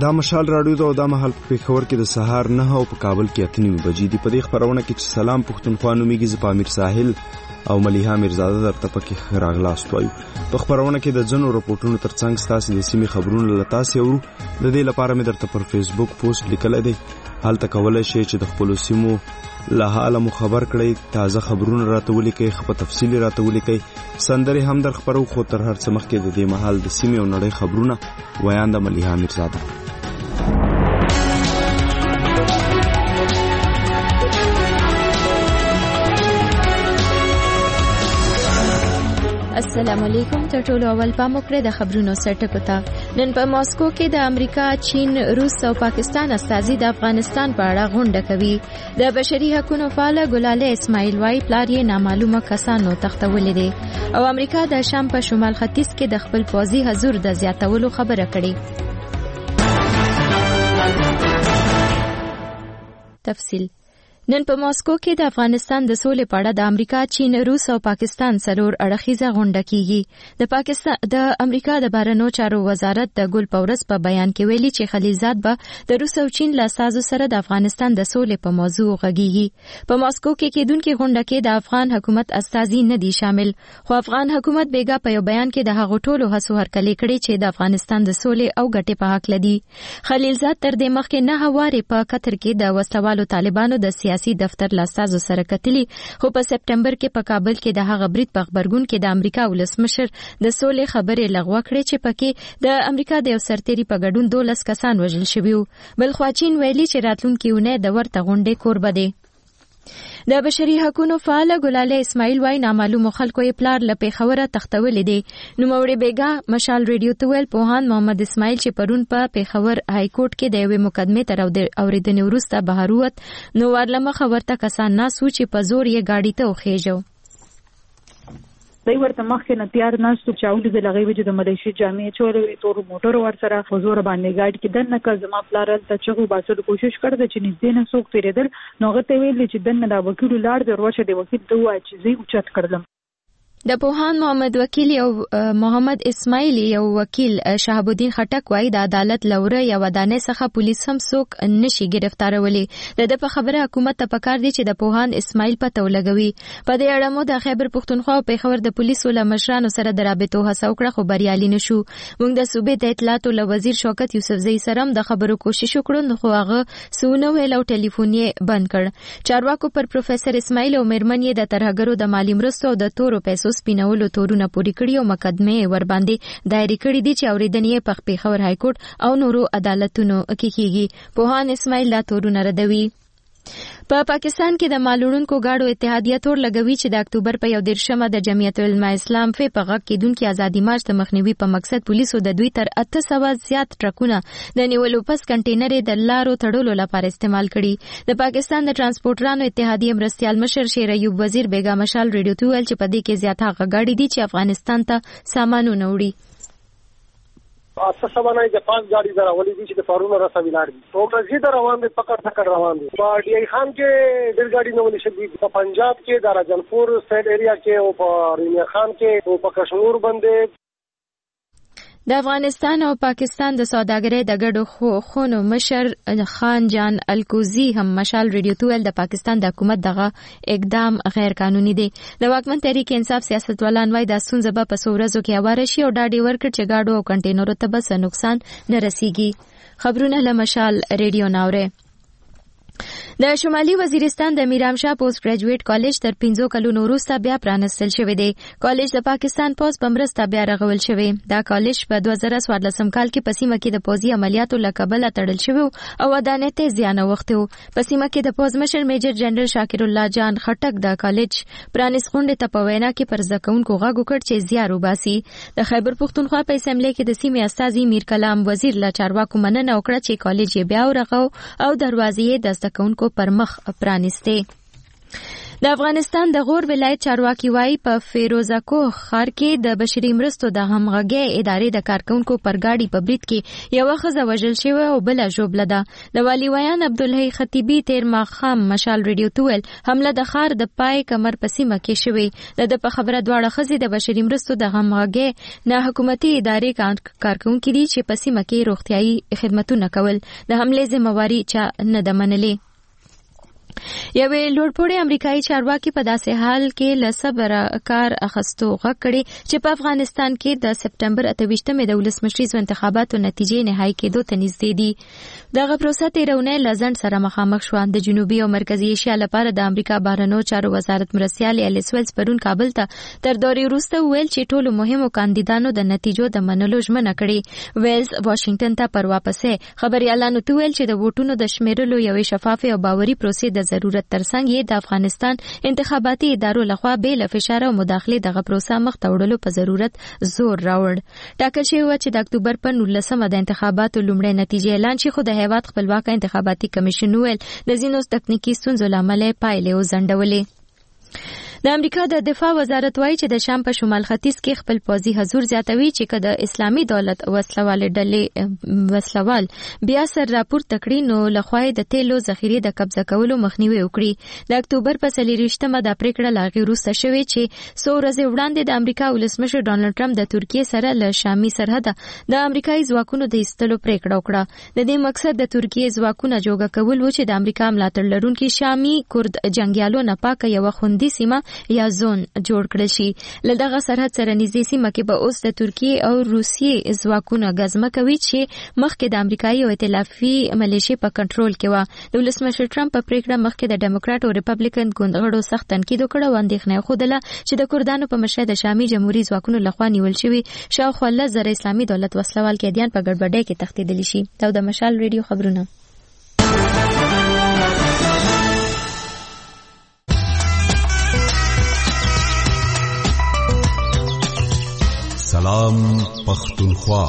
دا مشال راډیو دا او دا مهال په پېښور کې د سهار 9 او په کابل کې 8 بجې دي. په دې خبرونه کې چې سلام پښتونخوا نومیږي، زه په امیر ساحل او ملیحه میرزاده درته پکې راغلاست وایو. په خبرونه کې د ځنو رپورټونو ترڅنګ ستاسو د سیمې خبرونه لتاسي اورو. د دې لپاره مې درته پر فیسبوک پوسټ لیکل دي، حالت کولای شي چې د خپل سیمو له حاله مو خبر کړئ، تازه خبرونه راته ولیکئ، خپل تفصیلی راته ولیکئ، سندرې هم در خبرو. خو تر هر څه مخکې د دې مهال د سیمې او نړۍ خبرونه ویان د ملیحه میرزاده. السلام علیکم. تر ټولو اول پام وکړئ د خبرونو سرټکو ته. نن په ماسکو کې د امریکا، چین، روس او پاکستان استازي د افغانستان په اړه غونډه کوي. د بشري حقوقو فعال ګلاله اسماعیل وايي پلار یې نامعلومه کسانو تختولې دي او امریکا د شام په شمال ختیځ کې د خپل پوځي حضور د زیاتولو خبره کړې. تفصیل. نن په ماسکو کې د افغانستان د سولې په اړه د امریکا، چین، روس او پاکستان څلور اړخیزه غونډه کیږي. د امریکا د بهرنیو چارو وزارت د ګل پورس په بیان کې ویلي چې خلیلزاد به د روس او چین له استازو سره د افغانستان د سولې په موضوع غږیږي. په ماسکو کې کېدونکې غونډه کې د افغان حکومت استازي نه دي شامل، خو افغان حکومت بیګا په یو بیان کې د هغو ټولو هڅو هرکلی کړي چې د افغانستان د سولې او ګټې په حق لدی. خلیلزاد تر دې مخکې 9 وارې په قطر کې د وسلوالو طالبانو د سیاسي دفتر لاستازو سره کتلی، خو په سپټمبر کې په کابل کې د هغه برید په خبرګون کې د امریکا ولسمشر د سولې خبرې لغوه کړې چې پکې د امریکا د یو سرتیري په ګډون 12 کسان وژل شوي وو. بلخوا چین ویلي چې راتلونکي اونۍ د ورته غونډې کوربه دی. د بشري حقوقو فعال ګلاله اسماعیل وايي نامعلومو خلکو یې پلار له پېښوره تختولې دي. نوموړي بیګا مشال ریډیو ته ویل پوهاند محمد اسماعیل چې پرون په پېښور های کورټ کې د یوې مقدمې تر اورېدنې وروسته بهر ووت، نو ورلمخه ورته کسان ناسو چې په زور یې ګاډي ته وخېژو. دای ورته مخکې نه تیار ناستو چې اول د لغوي وجه د ملیشي جامع چولې تور موټر ور سره حضور باندې ګاډي کې دنه کا زما پلارل ته چغو باسل کوشش کړ چې نږدې نه څوک تیرېدل، نو غته ویل چې دنه دا وکیل لاړ د ورشه د وکیل ته وای چې زی اوچت کړلم. د پوهاند محمد وکیل او محمد اسماعیل یو وکیل شهاب الدین خټک وايي د عدالت لوره یا ودانې څخه پولیس هم څوک نشي گرفتارولي. د په خبره حکومت ته پکار دي چې د پوهاند اسماعیل پته ولګوي. په دې اړه مو د خیبر پښتونخوا او پېښور د پولیسو له مشرانو سره د رابطو هڅه وکړه، خو بریالي نشو. موږ د صوبې د اطلاعاتو له وزیر شوکت یوسفزئی سره د خبرو کوشش وکړو، خو هغه سونه ویل او ټلیفون یې بند کړ. چارواکو پر پروفیسور اسماعیل او میرمن یې د ترهګرو د مالی مرستو او د تورو پیسو سپینولو تورونه پوری کړی او مقدمه ور باندې دایره کړې دي چې اورېدنې په پېښور های کورټ او نورو عدالتونو کې کیږي. پوهان اسماعیل لا تورونه ردوي. په پاکستان کې د مالوړونکو گاډو اتحادیه تور لګوي چې د اکتوبر په 1 د جمعیت العلماء اسلام په غږ کېدونکو ازادي مارچ ته مخنیوي په مقصد پولیسو د دوی تر 800 زیات ټرکونه د نیولو پس کنټینر د لارو تړلو لپاره استعمال کړي. د پاکستان د ترانسپورټرانو اتحادیه مرستيال مشر شیر ایوب وزیر بیګا مشال ریډیو ته ویل چې په دې کې زیات هغه گاډي دي چې افغانستان ته سامانونه وړي. اته سبانه د 5 गाड़ी دراولې دي چې د فارونو را سویلار دي او مزید روان دي پکړ روان دي. په ډي ای خان کې ډېر गाड़ी نه ولې شي، په پنجاب کې د راجنپور سټیټ ایریا کې او په ریمیا خان کې او په کشمیر باندې. د افغانستان او پاکستان د سوداګرۍ د ګډو خونو مشر خان جان الکوزی هم مشال ریډیو ته ویل د پاکستان د حکومت دغه اقدام غیر قانوني دی. د واکمن تحریک انصاف سیاستوالان وايي د ستونزه په څورزو کې اواره شي او ډاډي ورکړي چې گاډو او کنټینرو ته بس نقصان نه رسیږي. خبرونه له مشال ریډیو ناوره. د شمالي وزیرستان د میرامشاه پوسټ ګریجویټ کالج تر 5 کلونو وروسته بیا پرانستل شوی دی. کالج د پاکستان پوز بمرسته بیا رغول شوی. دا کالج په 2014 کال کې پسیمه کې د پوزي عملیاتو لکبل تړل شوی او ودانې ته زیان وخته. پسیمه کې د پوز مشر میجر جنرال شاکر الله جان خټک د کالج پرانیس غونډه ته په وینا کې پر ځکونکو غاګو کړ چې زیار وباسي. د خیبر پښتونخوا په اسمبلی کې د سیمې استازي میر کلام وزیر له چارواکو مننه وکړه چې کالج یې بیا ورغو او دروازې د ځکونکو پر مخ پرانسته. د افغانستان د غور ولایت چارواکي وايي په فیروزکوه ښار کې د بشري مرستو د همغږۍ ادارې د کارکونکو پر ګاډي په برید کې یوه ښځه وژل شوې او بله ژوبله ده. د والي ویان عبدالحی خطیبي تیر ماښام مشال ریډیو ته ویل حمله د ښار د پای کمر په سیمه کې شوې. د په خبره دواړه ښځې د بشري مرستو د همغږۍ نه حکومتي ادارې کارکونکي دي چې په سیمه کې روغتیايي خدمتونه کول. د حملې ذمہواري چا نه ده منلې. یوې لوړپوړې امریکایي چارواکي په داسې حال کې له صبره کار اخیستو غږ کړی چې په افغانستان کې د سپټمبر 28مې د ولسمشریزو انتخاباتو نتیجې نهایی کېدو ته نږدې دي. دغه پروسه تېره اونۍ له ځنډ سره مخامخ شوه. د جنوبي او مرکزي ایشیا لپاره د امریکا بهرنیو چارو وزارت مرستیال الیس ویلز پرون کابل ته تر دورې وروسته وویل چې ټولو مهمو کاندیدانو د نتیجو د منلو ژمنه کړې. ویلز واشنگټن ته پر واپسې خبريالانو ته ویل چې د ووټونو د شمیرلو یوې شفافې او باوري پروسې د ضرورت ترڅنګ یې د افغانستان انتخاباتي ادارو لخوا بې له فشار او مداخلې دغه پروسه مخ ته وړلو په ضرورت زور راوړ. ټاکل شوی و چې د اکتوبر په 19مه د انتخاباتو لومړۍ نتیجې اعلان شي، خو د هیواد خپلواک انتخاباتي کمیشن ویل د ځینو تکنیکی ستونزو له امله پایلې وځنډولې. د امریکا د دفاع وزارت وایي چې د شام په شمال ختیځ کې خپل پوځي حضور زیاتوي چې که د اسلامي دولت وسلوال بیا سر راپورته کړي نو لخوا د تیلو ذخیرې د قبضه کولو مخنیوي وکړي. د اکتوبر په 24مه دا پریکړه لا غیر وروسته شوې چې څو ورځې وړاندې د امریکا ولسمشر ډانلډ ټرمپ د ترکیې سره له شامي سرحده د امریکایي ځواکونو د ایستلو پریکړه وکړه. د دې مقصد د ترکیې ځواکونه جوګه کول و چې د امریکا ملاتړ لرونکي شامي کورد جنگیالو نه پاکه یوه خوندي سیمه یا زون جوړ کړل شي. له دغه سرحد سره نږدې سیمه کې به اوس د ترکیې او روسیې ځواکونه غزمه کوي چې مخکې د امریکایي او ائتلافي ملیشې په کنټرول کې و. د ولسمشر ټرمپ په پریکړه مخکې د ډیموکرات او ریپبلیکن ګوندغړو سخت تنقید وکړ او اندېښنه خوده چې د کردانو په مشرۍ د شامي جمهوریت ځواکونو لخوا نیول شوی شاوخوا 10,000 اسلامي دولت وسلوال قیدیان په ګډوډۍ کې تښتېدلی شي. دا د مشال ریډیو خبرونه. سلام پختونخوا.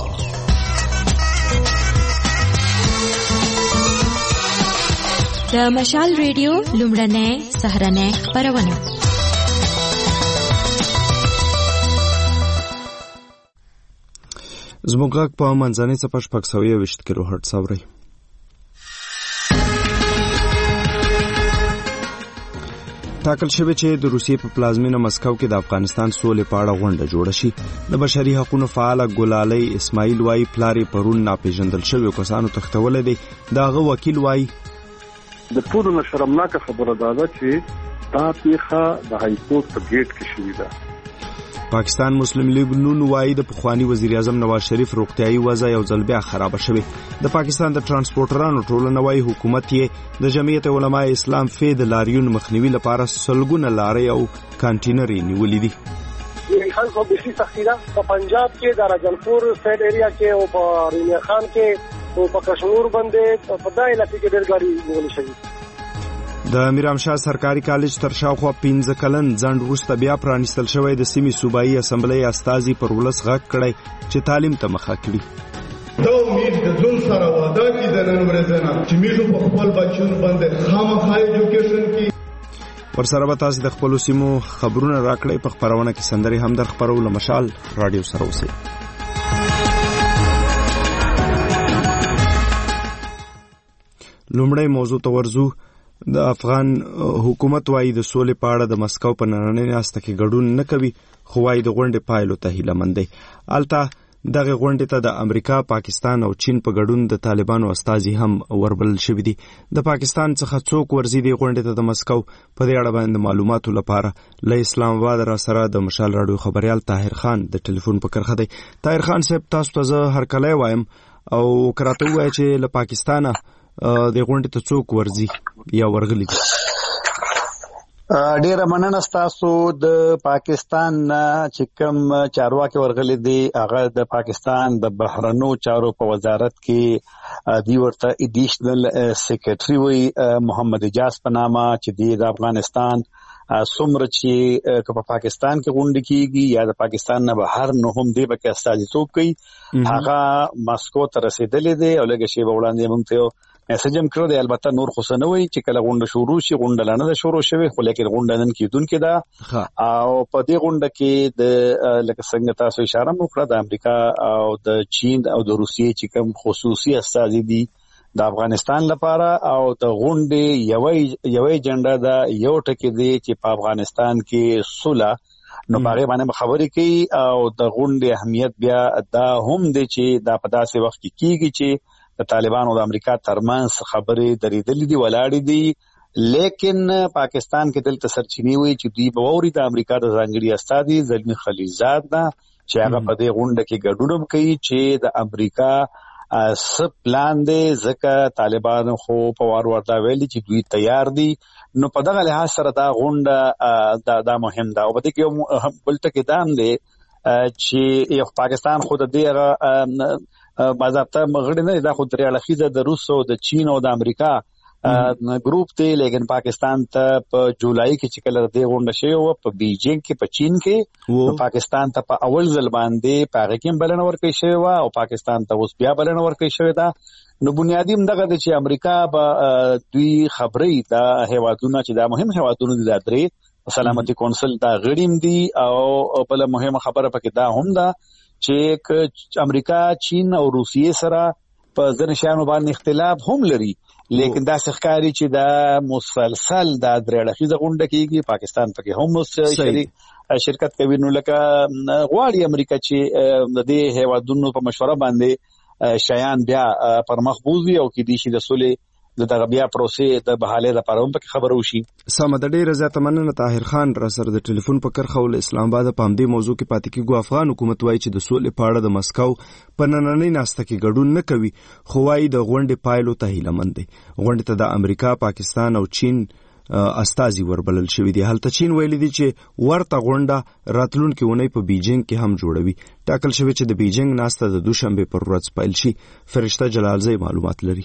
د مشال ریډیو لومړنۍ سهارنۍ خبرونه. زموږ غږ په منځنۍ څپه 620 کیلو هرتز اوري. ټاکل شوی چې د روسیې په پلازمینه مسکو کې د افغانستان سولې په اړه غونډه جوړه شي. د بشري حقوقو فعال ګلالۍ اسماعیل وايي پلاری پرون ناپېژندل شوی کسانو تختول دي. داغه وکیل وايي د ټولو نشرمناکه خبره ده چې دا پیخه د های کورټ په گیټ کې شوې ده. پاکستان مسلم لیگ نون وايي د پخوانی وزیر اعظم نواز شریف روغتیايي وضع یو ځل بیا خراب شوه. د پاکستان د ترانسپورټرانو ټولنه وايي حکومت یې د جمعیت علماء اسلام فید لاریون مخنیوي لپاره سلګونه لارې او کانټینري نیولې دي. خلکو بشي سختیده په پنجاب کې د راجلپور سټ ایریا کې او په رینیا خان کې او په کشمیر باندې په دای علاقې کې ډېر ګاډي نیول شوی. د میرامشاه سرکاري کالج تر شاوخوا 15 کلن ځنډ وروسته بیا پرانیستل شوی د سیمې صوبایي اسمبلی استازي پر ولس غږ کړی چې تعلیم ته مخه کړي. دا امید د ځون سره وعده کی د نن ورځې نه چې موږ په خپل بچو باندې خامخا ایجوکیشن کی ورسره به تاسو د خپل سیمو خبرونه راکړئ. په خبرونه کې سندري هم در خبرو له مشال رادیو سره اوسئ. لومړی موضوع ته ورځو. د افغان حکومت وايي د سولې په اړه د مسکو په نننۍ ناسته کې ګډون نه کوي، خو وايي د غونډې پایلو ته هیله مند دی. البته دغه غونډې ته د امریکا، پاکستان او چین په ګډون د طالبانو استازي هم وربلل شوي دي. د پاکستان څخه څوک ورځي دی غونډې ته د مسکو په دې اړه باندې معلوماتو لپاره له اسلام آباد را سره د مشال راډیو خبريال طاهر خان د ټلیفون په کرخه دی. طاهر خان صاحب، تاسو ته زه هر کله وایم او کراته وای چې له پاکستانه د غونډې ته څوک ورځي یا ورغلي دي. ډیره مننه تاسو. د پاکستان چې کوم چارواکي ورغلي دي هغه د پاکستان د بهرنیو چارو په وزارت کې دی ورته ایډیشنل سیکریټري وي محمد اجاز په نامه چې د افغانستان څومره چې په پاکستان کې غونډه کیږي یا د پاکستان نه بهر نه هم دی په استازیتوب کوي. هغه مسکو ته رسیدلې دی او لږ شی وړاندې موږ ته میسج هم کړو دی. البته نور خو څه نه وایي چې کله غونډه شروع شي، غونډه لا نه ده شروع شوې، خو لیکن غونډه نن کېدونکې ده. او په دې غونډه کې د لکه څنګه تاسو اشاره وکړه د امریکا او د چین او د روسیې چې کوم خصوصي استازي دي د افغانستان لپاره، او د غونډې یوې اجنډا ده، یو ټکی دی چې په افغانستان کې صلح، نو باغې باندې خبرې کوي. او د غونډې اهمیت بیا دا هم دی چې دا په داسې وخت کې کیږي چې د طالبانو او د امریکا ترمنځ خبرې درېدلې دي، ولاړې دي. لیکن پاکستان کې دلته سرچینې وي چې دوی به ووري د امریکا د ځانګړي استازي زلمی خلیلزاد نه چې هغه په دې غونډه کې ګډون کوي چې د امریکا سب پلان دی، ځکه طالبان خو په وار ورته ویلي چې دوی تیار دي. نو په دغه لحاظ سره دا غونډه دا مهم ده. او په دې کې بل ټکی دا هم دی چې یو پاکستان خو د دې باضابطه غړي نه، دا خو درې اړخیزه د روس او د چین او د امریکا ګروپ دی. لیکن پاکستان ته په جولای کې چې کله د غونډه شوی و په بیجینګ کې په چین کې، پاکستان ته په اول ځل باندې پاغه کې بلنه ورکړی شوی و او پاکستان ته اوس بیا بلنه ورکړی شوی ده. نو بنیادی دغه د چې امریکا به دوی خبرې دا هیوادونه چې دا مهم هیوادونه دي، دا درې سلامتي کونسل دا غړیم دي. او بل مهمه خبره پکې دا هم ده چې امریکا چین او روسیې سره په ځینو شیانو باندې اختلاف هم لري، لیکن دا ښکاري چې دا مسلسل دا درې اړخیزه غونډه کیږي، پاکستان پکې هم شرکت کوي. نو لکه غواړي امریکا چې د دې هیوادونو په مشوره باندې شیان بیا پر مخ بوزي او کې دي چې د صلح دغه بیا پروسې د بحالې لپاره هم پکې خبرو شي. سم د ډېر زیاته مننه طاهر خان را سره د ټلیفون په کرخه ول اسلام آباد په همدې موضوع کې پاتې کېږو. افغان حکومت وایي چې د صلح په اړه د مسکو په نننۍ ناسته کې ګډون نه کوي، خو وایي د غونډې پایلو ته هیله مند دی. غونډې ته د امریکا، پاکستان او چین استازي وربلل شوی دی. هلته چین ویلي دی چې ورته غونډه راتلونکي اونۍ په بیجینګ کې هم جوړوي. ټاکل شوی چې د بیجینګ ناسته د دوشنبه پر ورځ پیل شي. فرشته جلالزی معلومات لري.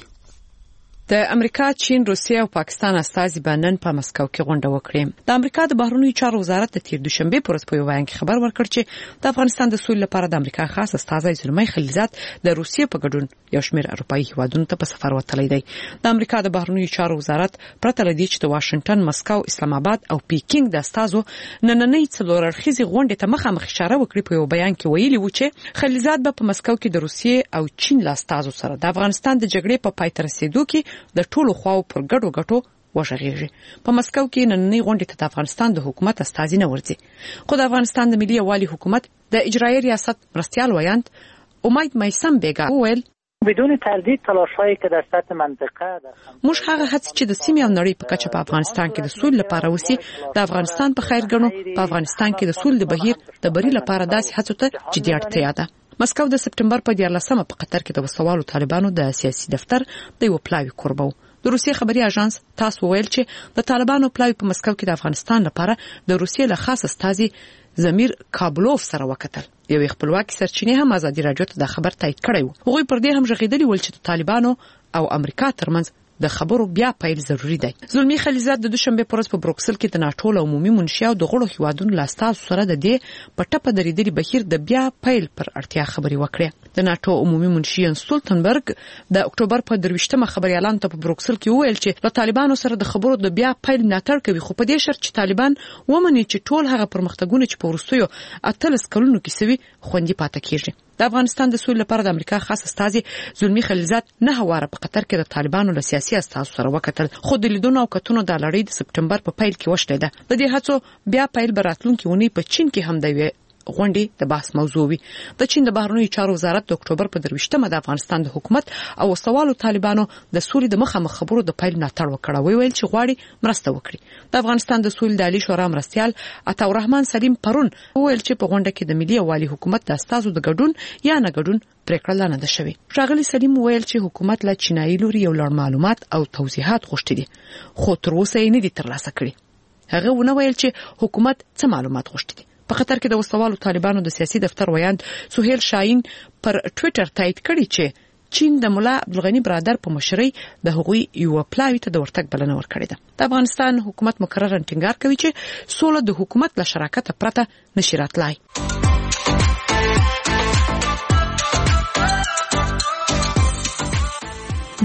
د امریکا، چین، روسیه او پاکستان استازي بنن په مسکو کې غونډه وکړه. د امریکا د بهرنیو چارو وزارت د تیر دوشنبه پر ورځ په بیان کې خبر ورکړ چې د افغانستان د سولې لپاره د امریکا خاص استازي زلمی خلیلزاد د روسیې په ګډون یو شمېر اروپایي هیوادونو ته په سفر وتلی دی. د امریکا د بهرنیو چارو وزارت پرته لدی چې د واشنگټن، مسکو، اسلام آباد او پیکینګ د استازو نننۍ څلور اړخیزې غونډې ته مخامخ اشاره وکړي. په یو بیان کې ویلي و چې خلیلزاد به په مسکو کې د روسیې او چین له استازو سره د افغانستان د جګړې په پای ته رسیدو کې د ټولو خواو پر ګډو ګټو وشغېږي. په مسکو کې نننۍ غونډې ته د افغانستان د حکومت استازي نه ورځي، خو د افغانستان د ملي یووالي حکومت د اجرایي ریاست مرستیال ویاند امید میسم بیگا وویل بدون تردید تلاش‌هایی که در سطح منطقه موږ هغه هڅې چې د سیمې او نړۍ په کچه په افغانستان کې د سولې لپاره وسی د افغانستان په خیر ګڼو. په افغانستان کې د سولې د بهیر د بری لپاره داسې هڅو ته جدي اړتیا ده. مسکو د سپټمبر په 14مه په قطر کې د وسوالو طالبانو د سیاسي دفتر د یو پلاوی کوربو. د روسیې خبري اژانس تاس وویل چې د طالبانو پلاوی په مسکو کې د افغانستان لپاره د روسیې له خاص استازي زمیر کابلوف سره وکتل. یو خپلواکي سرچینې هم ازادي راډیو ته د خبر تایید کړی و. هغوی پر دې هم ژغېدلي ول چې د طالبانو او امریکا ترمنځ د خبرو بیا پیل ضروری دی. زلمی خلیلزاد د دوشنبه پر ورځ په بروکسل کې د ناټو له عمومي منشیا او د غړو هیوادونو له استازو سره د دې په ټپه درېدلي بهیر د بیا پیل پر اړتیا خبرې وکړې. د ناټو عمومي منشي سټولټنبرګ د اکتوبر په 23مه خبري اعلان ته په بروکسل کې وویل چې له طالبانو سره د خبرو د بیا پیل ملاتړ کوي، خو په دې شرط چې طالبان ومني چې ټول هغه پرمختګونه چې په وروستیو 18 کلونو کې سوي خوندي پاتې کیږي. د افغانستان د سولې لپاره د امریکا خاص استازي زلمی خلیلزاد نه هواره په قطر کې د طالبانو له سیاسي استازو سره وکتل، خو د لیدونو او کتونو د لړۍ د سپټمبر په پیل کې وشلیده. د دې هڅو بیا پیل براتلونکي ونی په چین کې هم دی غونډې د بحث موضوع وي. د چین د بهرنیو چارو وزارت د اکتوبر په 23مه د افغانستان د حکومت او سوالو طالبانو د سولې د مخامخ خبرو د پیل ملاتړ وکړ. ویل چې غواړي مرسته وکړي. د افغانستان د سولې د عالی شورا مرستیال عطاالرحمن سلیم پرون ویل چې په غونډه کې د ملي یووالي حکومت د استازو د ګډون یا نه ګډون پریکړه نه ده شوې. ښاغلي سلیم ویل چې حکومت له چینایي لوري یو لړ معلومات او توضیحات غوښتي دي، خو تر اوسه یې نه دي ترلاسه کړي. هغه ونه ویل چې حکومت څه معلومات غوښتي دي. په قطر کې د وسوالو طالبانو د سیاسي دفتر ویاند سهیل شاهین پر ټوئیټر تایید کړی چې چین د مولا عبدالغنی برادر په مشرۍ د هغوی یو پلاوی ته د ورتګ بلنه ورکړې ده. د افغانستان حکومت مکرر ټینګار کوي چې سوله د حکومت له شراکت پرته نشي راتلای.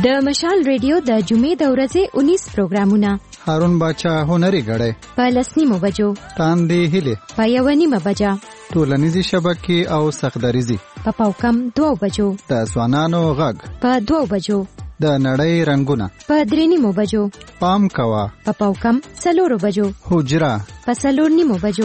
د مشال ریډیو د جمعې د ورځې 19 پروګرامونه هارون باچا هنري غړې په 10 بجو تاندې هله په 1 بجا ټولنیزي شبکې او سخدریزي په پاوکم 2 بجو د ځوانانو غږ په 2 بجو د نړۍ رنگونه په 3 بجو پام کوا په پاوکم 4 بجو حجرا په 4 بجو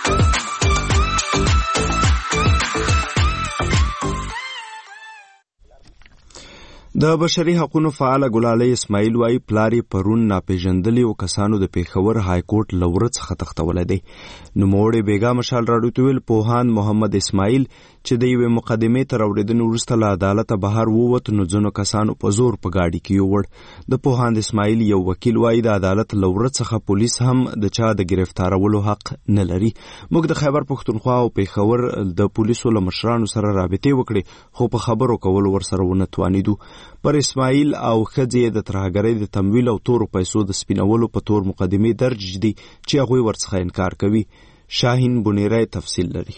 د بشري حقوقو فعال ګلالۍ اسماعیل وايي پلاری پرون ناپېژندلي او کسانو د پیښور های کورټ لورڅ خطختول دي نو موړې بیګا مشال راډیو تویل پوهان محمد اسماعیل چې د یوې مقدمې تر اوریدنې وروسته له عدالت بهر ووت نو ځینو کسانو په زور په گاډي کې یوړ د پوهان اسماعیل یو وکیل وايي د عدالت لورڅ څخه پولیس هم د چا د گرفتارولو حق نه لري موږ د خیبر پښتونخوا او پیښور د پولیسو له مشرانو سره رابطې وکړې خو په خبرو کول ورسره ونه توانیدو پر اسماعیل او خځې د ترهګرۍ د تمویل او تورو پیسو د سپینولو په تور مقدمې درج دي چې هغه ورڅخه انکار کوي شاهین بنیرای تفصیل لري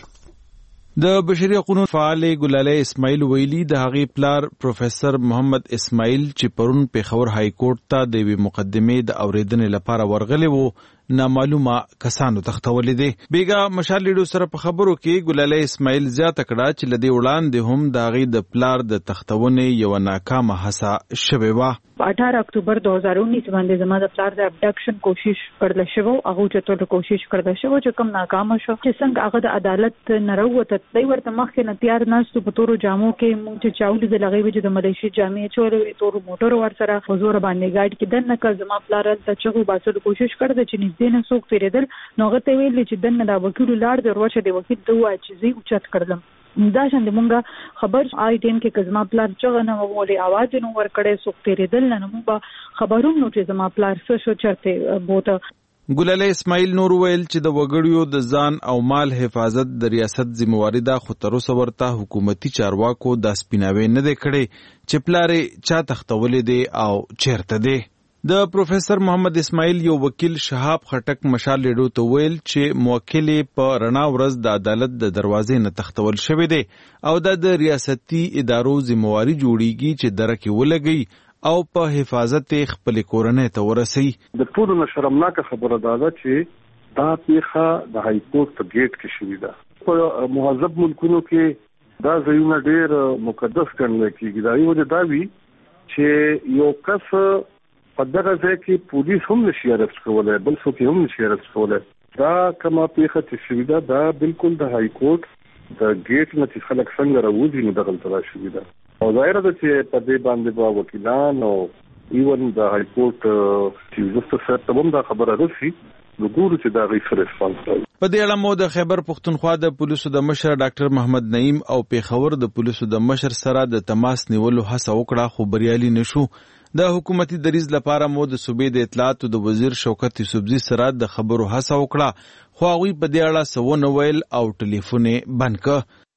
د بشري حقوقو فعال ګلالۍ اسماعیل ویلي د هغې پلار پروفیسور محمد اسماعیل چې پرون پیښور های کورټ ته د یوې مقدمې د اوریدنې لپاره ورغلی وو نامعلومه کسانو تختولې دي بیګا مشال لیډو سره په خبرو کې ګلالۍ اسماعیل زیاته کړه چې لدی وړاندې هم د هغې د پلار د تختونې یو ناکامه هڅه شوې وه 18 اکتوبر 2019 باندې زما د پلار د ابډکشن کوشش کړل شو هغه چتول کوشش کړل شو چې کوم ناکام شو چې څنګه هغه د عدالت نه راوته دی ورته مخکې نه تیار ناستو په تورو جامو کې مونږ چې چاول د لغې وجه د ملیشي جامې چولې تورو موټر ورسره حضور باندې گاډي کې دنه کړ زما پلار ته چې باسل کوشش کړل چې نږدې نه څوک تیرېدل نو هغه ته ویل چې دنه دا وکیل لاړ د ورچه د وکیل دوه چې زی اوچت کړل دا شند مونږه خبر آی ټیم کې کزما پلار چغه نه مولي आवाज نو ور کړې سوک تیرېدل نه مونږ خبروم نو چې زما پلار څه شو چرته بوته ګلالۍ اسماعیل نور ویل چې د وګړیو د ځان او مال حفاظت د ریاست ذمہواری ده خو تر اوسه ورته حکومتي چارواکو د سپیناوي نه دی کړی چې پلارې چا تختولې دی او چیرته دی د پروفیسور محمد اسماعیل یو وکیل شهاب خټک مشال لیډو ته ویل چې موکل په رڼا ورځ د عدالت د دروازې نه تختول شوی دی او د ریاستي ادارو ذمہواری جوړیږي چې درکې ولګي او په حفاظت خپل کورنۍ ته ورسي د ټولو نشرمناکه خبره ده چې دا پیښه د های کورټ په گیټ کې شوې ده په مهذب ملکونو کې دا ځایونه ډېر مقدس ګڼل کېږي دا یو دا وی چې یو کس په دغه ځای کې پولیس هم نشي ارست کولای بل څوک هم نشي ارست کولای دا کومه پیښه چې شوې ده دا بالکل د های کورټ د گیټ نه چې خلک څنګه راوځي نو دغه ترا شوې ده او ظاهر ده چې په دې باندې به وکیلان او ایون د های کورټ چیف جسټس ته هم دا خبره رسي وګورو چې دا غي ریسپانس کوي په دې اړه مو د خیبر پښتونخوا د پولیسو د مشر ډاکټر محمد نعیم او پیښور د پولیسو د مشر سره د تماس نیولو هڅه وکړه خو بریالي نشو د حکومتي دریض لپاره مو د صوبې د اطلاعات او د وزیر شوکت یوسفزي سره د خبرو هڅه وکړه خو هغه په دې اړه سونه ویل او ټلیفون بند کړ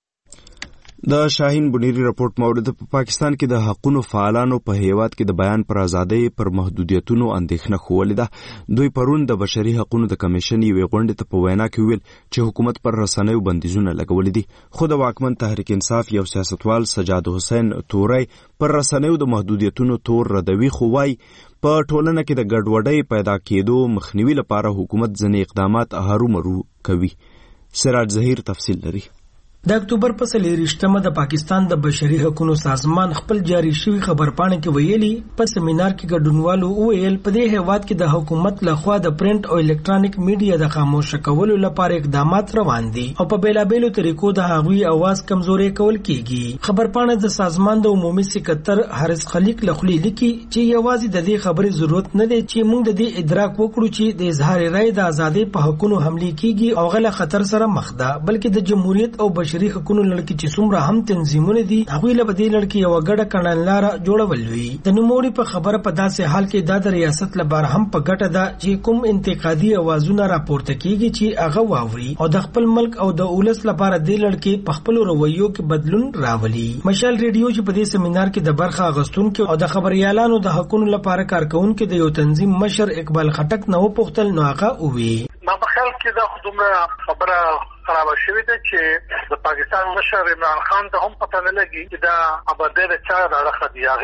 د شاهین بنيري رپورت مورد په پاکستان کې د حقوقو فعالانو په هیواد کې د بیان پر ازادۍ پر محدودیتونو اندېښنه خوولې ده دوی پرون د بشري حقوقو د کمیشن یوې غونډې ته په وینا کې ویل چې حکومت پر رسنیو بندیزونه لګولې دي خو د واکمن تحریک انصاف یو سیاستوال سجاد حسین تورای پر رسنیو د محدودیتونو تور ردوي خو وايي په ټولنه کې د ګډوډۍ پیدا کېدو مخنیوي لپاره حکومت ځینې اقدامات هرومرو کوي سراج ظهیر تفصیل لري د اکتوبر په 23مه د پاکستان د بشري حقوقو سازمان خپل جاری شوی خبرپاڼه کې ویلي په سیمینار کې ګډونوالو ویل په دې هیواد کې د حکومت لخوا د پرنٹ او الکترونیک میډیا د خاموش کولو لپاره اقدامات روان دي او په بیلابېلو طریقو د هغوی आवाज کمزوري کول کیږي خبرپاڼه د سازمان د عمومي سکرټر حارث خلیق لخوا لیکي چې یوازې د دې خبرې ضرورت نه دی چې موږ د دې ادراک وکړو چې د اظهار رائے د ازادۍ په حقوقو حمله کیږي او غله خطر سره مخ ده بلکې د جمهوریت او بشري حقوقو لړکی چې څومره هم تنظیمونه دي هغه له بدی لړکی یو غړه کڼلاره جوړول وی د نوموړي په خبره په داسې حال کې د ریاست لپاره هم په ګټه ده چې کوم انتقادي اوازونه راپورته کیږي چې هغه واوري او د خپل ملک او د اولس لپاره د لړکی په خپل رویو کې بدلون راولي مشال ریډیو چې په دې سیمینار کې د برخه اغستونکو او د خبريالانو د حقوقو لپاره کارکونکو د یو تنظیم مشر اقبال خټک نو پوښتل نو هغه وی ما په خیال کې دا خدومره خبره خراب شوې ده چې د پاکستان مشر عمران خان ته هم پته نه لګي چې دا ابدې د چا راخه دی هغه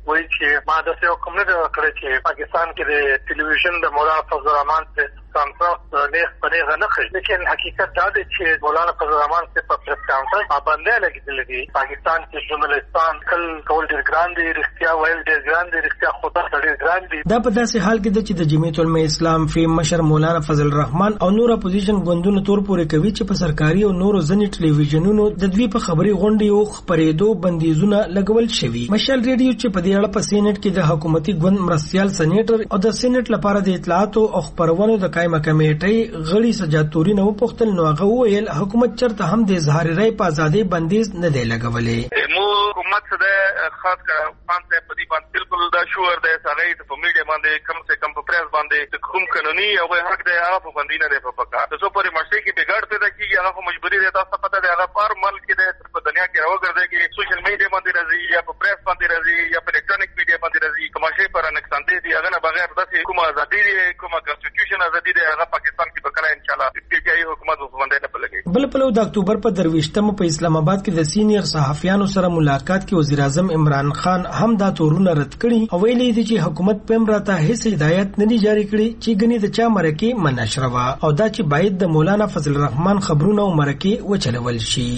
وایي چې ما د څه کوم نه کړی چې پاکستان کې د ټلویزیون د مولانا فضل الرحمن سے کانفرنس نه پنه نه خي لیکن حقیقت دا دی چې مولانا فضل الرحمن سے په پریس کانفرنس باندې لګیدل دي پاکستان کې ژورنالستان کول ډیر ګران دي رښتیا ویل ډیر ګران دي رښتیا خطا ډیر ګران دي. دا په داسې حال کې چې د جمعیت العلماء اسلام فیم مشر مولانا فضل الرحمن او نور اپوزیشن ګوندونو تور پورې کوي چې په سرکاري او نورو ځنې ټلویزیونونو د دوی په خبري غونډې او خبرېدو بندیزونه لګول شوي. مشال ریډیو چې په دې اړه په سېنات کې د حکومتي ګوند مرستيال سېنیټر او د سېنات لپاره د اطلاعات او خبرونو د قائمه کمیټې غړي سجاد نو پختل نو هغه ویل حکومت چرته هم د اظهار رائے په ازادي بندیز نه دی لګولې. مو حکومت د خاص کر افغان ته په دې باندې بالکل دا شوور د سړی په میډیا باندې کم سے کم په پریس باندې کوم قانوني او حق د هغه په باندې نه دی په پکا د څو پرې مشته کې بګړ پیدا کیږي هغه مجبوری دی تاسو پته دی هغه پر ملک کې په دنیا کې راوګرځي کې سوشل میډیا باندې راځي یا په پریس باندې راځي یا په الکترونیک میډیا باندې راځي کومه پر نقصان دی هغه نه بغیر د کومه ازادي دی کومه کانسټیټیوشن ازادي دی هغه پاکستان کې وکړه ان شاء الله چې حکومت باندې نه پلګي. بل په د اکتوبر په 23 په اسلام آباد کې د سینیئر صحافیانو سره ملاقات کې وزیر اعظم عمران خان هم دا تورونه رد کړي او ویلي دي چې حکومت په امراته هیڅ هدایت نه جاری کړي چې غني د چا مرکه مناشروا او دا چې باید د مولانا فضل الرحمن خبرونه او مرکه وچلول شي.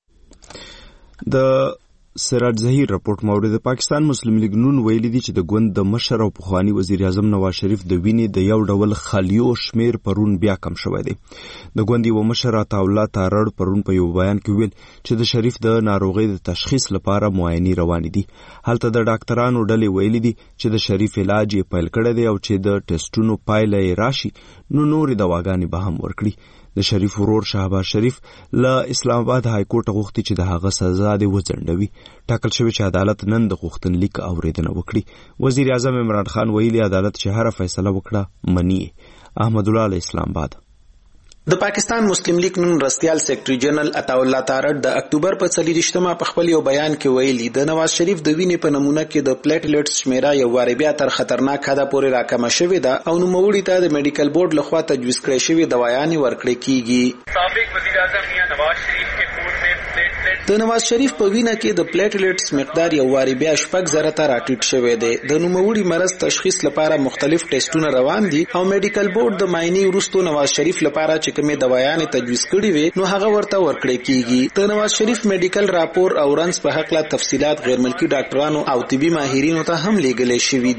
د سراج ظهیر رپورت مورد د پاکستان مسلم لیگ نون ویلي دي چې د ګوند د مشر او پخوانی وزیر اعظم نواز شریف د وینې د یو ډول خالیو شمیر پرون بیا کم شوی دی. د ګوند یو مشر عطا الله تارړ پرون په یو بیان کې ویل چې د شریف د ناروغۍ د تشخیص لپاره معاینې روان دي. هلته د ډاکټرانو ډلې ویلي دي چې د شریف علاج یې پیل کړی دی او چې د ټیسټونو پایله یې راشي نو نورې دواګانې به هم ورکړي. د شریف ورور شهباز شریف له اسلام آباد های کورټ غوښتي چې د هغه سزا دې وځنډوي. ټاکل شوی چې عدالت نن د غوښتنلیک اوریدنه وکړي. وزیر اعظم عمران خان ویلي عدالت چې هر فیصله وکړه مني. احمد الله اسلام آباد. د پاکستان مسلم لیگ نن رستيال سیکریټری جنرال عطا الله تارړ د اکتوبر په 30 په خپل یو بیان کې ویلي د نواز شریف د وینې په نمونه کې د پلیټلیټس شمیره یو واري بیا تر خطرناک حد پورې راکمه شوې ده او نوموړي ته د میډیکل بورډ لخوا تجویز کړې شوې دوايانې ورکړې کیږي. سابق وزیر اعظم میاں نواز شریف کے خون میں د نواز شریف په وینه کې د پلیټلیټس مقدار یو واري بیا 6,000 ته راټیټ شوی دی. د نوموړي مرض تشخیص لپاره مختلف ټیسټونه روان دي او میډیکل بورډ د مایني وروسته نواز شریف لپاره چې کومه دوايانې تجویز کړې وي نو هغه ورته ورکړې کیږي. د نواز شریف میډیکل راپور او رنس په حق لا تفصيلات غیر ملکی ډاکټرانو او طبي ماهرینو ته هم لیږل شوې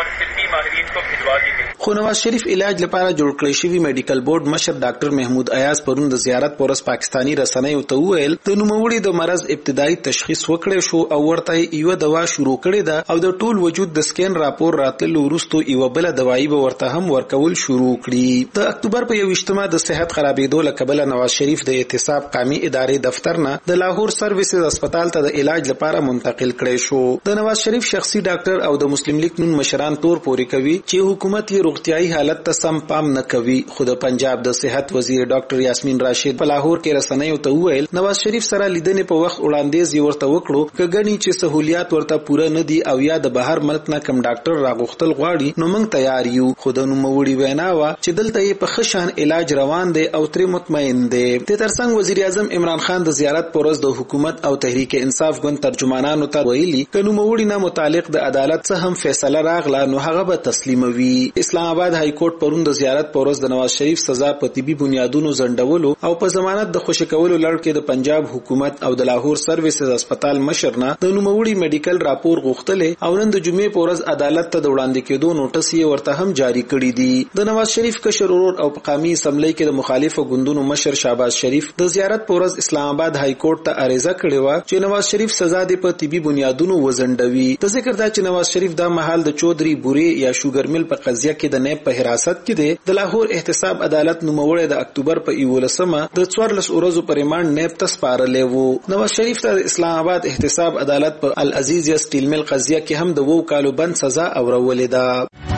دي. خو نواز شریف علاج لپاره جوړ کړی شوی میډیکل بورډ مشر ډاکټر محمود ایاز پرون د زیارت پورس پاکستانی رسنیو ته وویل د نوموړي د مرض ابتدایي تشخیص وکړی شو او ورته یو دوا شروع کړې ده او د ټول وجود د سکین راپور راتلو وروسته یو بل دوايي به ورته هم ورکول شروع کړي. د اکتوبر په 28 د صحت خرابېدو له کبله نواز شریف د احتساب قومي ادارې دفتر نه د لاهور سرویسز هسپتال ته د علاج لپاره منتقل کړی شو. د نواز شریف شخصي ډاکټر او د مسلم لیگ نون مشران تور پوري کوي چې حکومت یې روغتيایي حالت ته سم پام نه کوي. خو د پنجاب د صحت وزیر ډاکټر یاسمین راشد په لاهور کې رسنیو ته وویل نواز شریف سره لیدنې په وخت وړاندیز یې ورته وکړو چې غني چې سہولیات ورته پوره نه دي او یا د بهر ملک نه کم ډاکټر راغوښتل غواړي نو موږ تیار یو. خو د نوموړي وینا وا چې دلته یې په خشان علاج روان دی او تر مطمئن دی. د ترڅنګ وزیر اعظم عمران خان د زیارت پورز د حکومت او تحریک انصاف ګوند ترجمانانو ته ویلي ک نوموړي نه متعلق د عدالت څخه هم فیصله راغله نو هغه به تسلیموي. اسلام آباد های کورټ پرون د زیارت پورز د نواز شریف سزا په طبي بنیادونو زندولو او په ضمانت د خوشی کولو لړ کې د پنجاب حکومت او د لاهور سرویسز هسپتال مشر نه د نوموړي میډیکل راپور غوښتل او نن د جمعې پورز عدالت ته د وړاندې کېدو نوټس یې ورته هم جاری کړی دی. د نواز شریف کشر ورور او په قومي اسمبلی کې د مخالفو ګوندونو مشر شهباز شریف د زیارت پورز اسلام آباد های کورټ ته عریضه کړې و چې نواز شریف سزا د په طبي بنیادونو وزندوي. د ذکر دا چې نواز شریف د محل د چودري بوري یا شوګر مل په قضیه کې د نیب په حراست کې دی. د لاهور احتساب عدالت نوموړی د اکتوبر په 11مه د 14 ورځو پر ریماند نیب ته سپارلې وو. نواز شریف ته اسلام آباد احتساب عدالت په العزیز یا سټیل مل قضیه کې هم د 2 کالو بند سزا اورولې ده.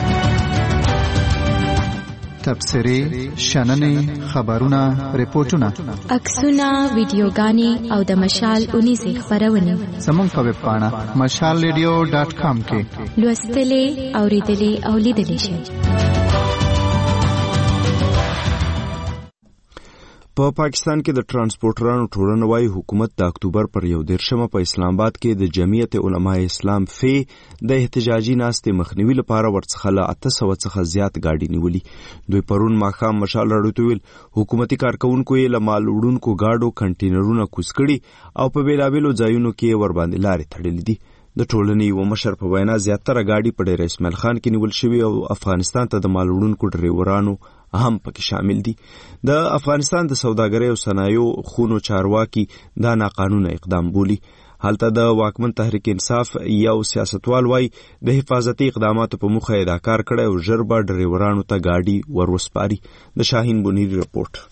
تبصرې، شننې، خبرونه، ریپورتونه، عکسونه، ویډیوګانې او د مشال اونیزې خبرونه زموږ په ویب پاڼه mashalradio.com کې لوستلې، اوریدلې او لیدلې شئ. په پاکستان کې د ترانسپورټرانو ټولنه وايي حکومت د اکتوبر پر 1 په اسلام آباد کې د جمعیت علماء اسلام فی د احتجاجي ناستې مخنیوي لپاره ورڅخه له 800 څخه زیات گاډي نیولې. دوی پرون ماښام مشال راډیو ویل حکومتي کارکونکو یې له مال وړونکو گاډو کنټینرونه کوز کړي او په بیلابیلو ځایونو کې ور باندې لارې تړلې دي. د ټولنې یو مشر په وینا زیاتره گاډي په ډیر اسماعیل خان کې نیول شوی او افغانستان ته د مال وړونکو ډریورانو هم پکې شامل دي. د افغانستان د سوداګرۍ او صنایعو خونو چارواکي دا ناقانونه اقدام بولي. هلته د واکمن تحریک انصاف یو سیاستوال وای د حفاظتي اقداماتو په مخه دا کار کړی او ژر به ډریورانو ته گاډي وروسپاري. د شاهین بونیری رپورټ.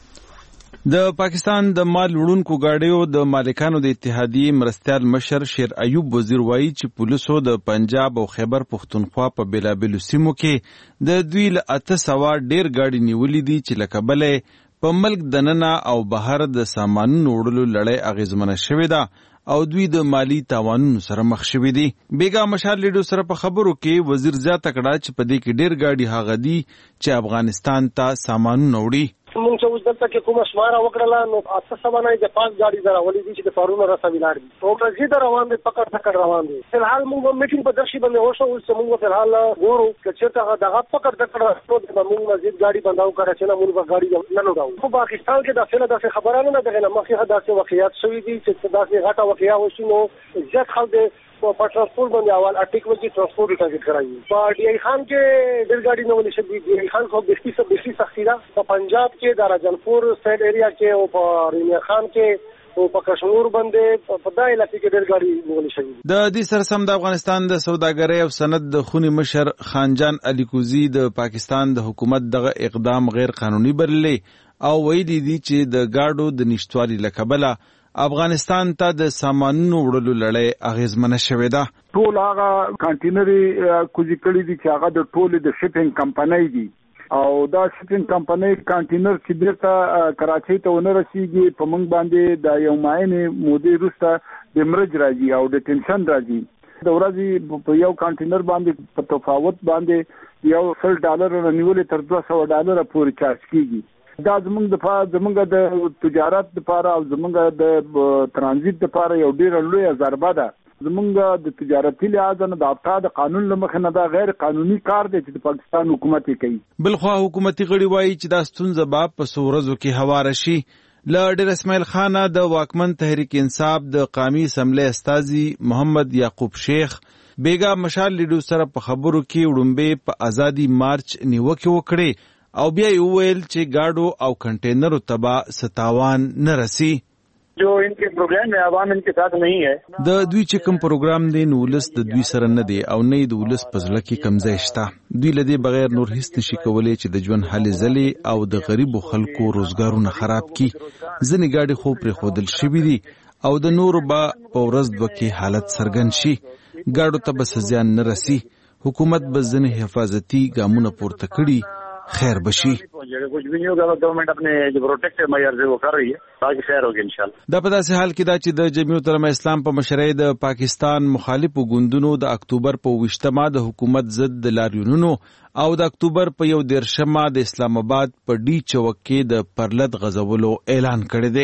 د پاکستان د مال وړونکو گاډیو د مالکانو د اتحادیې مرستیال مشر شیر ایوب وزیر وایي چې پولیسو د پنجاب او خیبر پختونخوا په بیلابیلو سیمو کې د دوی له 800 ډیر گاډي نیولې دي چې له کبله په ملک دننه او بهر د سامانونو وړلو لړۍ اغیزمنه شوې ده او دوی د مالی تاوانونو سره مخ شوي دي. بیګا مشال لیډو سره په خبرو کې وزیر زیاته کړه چې په دې کې ډیر گاډي هغه دي چې افغانستان ته سامانونه وړي. مونږ چې اوس دلته کې کومه شماره وکړله نو 800 نه د 5 گاډي در اولې دي چې د فارونو رسوي لاړ دي او مزید روان دي پکړ روان دي. فلحال مونږ میټینګ په درشي باندې وشو اوس مونږ فلحال ګورو چې ته دغه پکړ نو مونږ مزید گاډي بنداو کړه چې نه مونږ گاډي نه لوډاو. په پاکستان کې داسې خبره نه ده نه مخکې داسې واقعیات شوي دي چې داسې غټه واقعیا وشي نو زیات خلک په ټرانسپورټ باندې اول اټیکو کې ټرانسپورټ ټاګټ کړایي. په ډی ای خان کې ډېر گاډي نه ولې شي. ډی ای خان خو بیخي سختي ده. په پنجاب کې د راجنپور سایډ ایریا کې او په رینیا خان کې او په کشمیر باندې په دای علاقې کې ډېر گاډي نیول شوي. د دې سره سم د افغانستان د سوداګرۍ او صنعت د خونی مشر خانجان علي کوزي د پاکستان د حکومت دغه اقدام غیر قانوني بللې او ویلي دي چې د گاډو د نشټوالي لکبله افغانستان ته د سامانونو وړلو لړۍ اغیزمنه شوې ده. ټول هغه کانټینري کوزي کړي دي چې هغه د ټولې د شپینګ کمپنۍ دي او دا شپینګ کمپنۍ کانټینر چې بیرته کراچۍ ته ونه رسیږي په موږ باندې د یو معینې مودې وروسته د مرج راځي او د ټینشن راځي. د ورځې په یو کانټینر باندې په تفاوت باندې یو $100 نیولې تر $200 پورې چارج کیږي. دا زمونږ د تجارت لپاره او زمونږ د ترانزیت لپاره یو ډیر لوی ضربه ده. زمونږ د تجارتي لحاظ نه د افتا د قانون لمخه نه دا غیر قانوني کار دی چې د پاکستان حکومت کوي. بلخوا حکومتي غړي وایي چې دا ستونزه به په څو ورځو کې هواره شي. له ډیر اسماعیل خان د واکمن تحریک انصاف د قومي اسمبلی استازي محمد یعقوب شیخ بیګا مشال لیډو سره په خبرو کې وړومبه په ازادي مارچ نیوکه وکړي او بیا یې وویل چې گاډو او کنټینرو تبا ستاوان نه رسی. جو ان کے پروگرام ہے عوام ان کے ساتھ نہیں ہے. د دوی چې کوم پروګرام دی نو ولس د دوی سره نه دی او نه د ولس په ځل کې کمزای شته. دوی لدی بغیر نور هیڅ نشي کولای چې د ژوند حل زلي او د غریبو خلکو روزګارونه خراب کی. ځنې گاډي خو پر خودل شوی دي او د نور با په ورځ دوکي حالت سرګن شي. گاډو ته بس زیان نه رسی. حکومت به ځنې حفاظتي ګامونه پورته کړي. خیر بشي. کچھ بھی نہیں ہوگا گورنمنٹ اپنے جو پروٹیکٹیو میئرز وہ کر رہی ہے تاکہ خیر ہوگی انشاءاللہ. دا په داسې حال کې دا چې د جمعیت علماء اسلام په مشرۍ د پاکستان مخالفو ګوندونو د اکتوبر په 28 د حکومت ضد د لاریونونو او د اکتوبر په 1 د اسلام آباد په ډی چوک کې د پرلط غزولو اعلان کړی دی.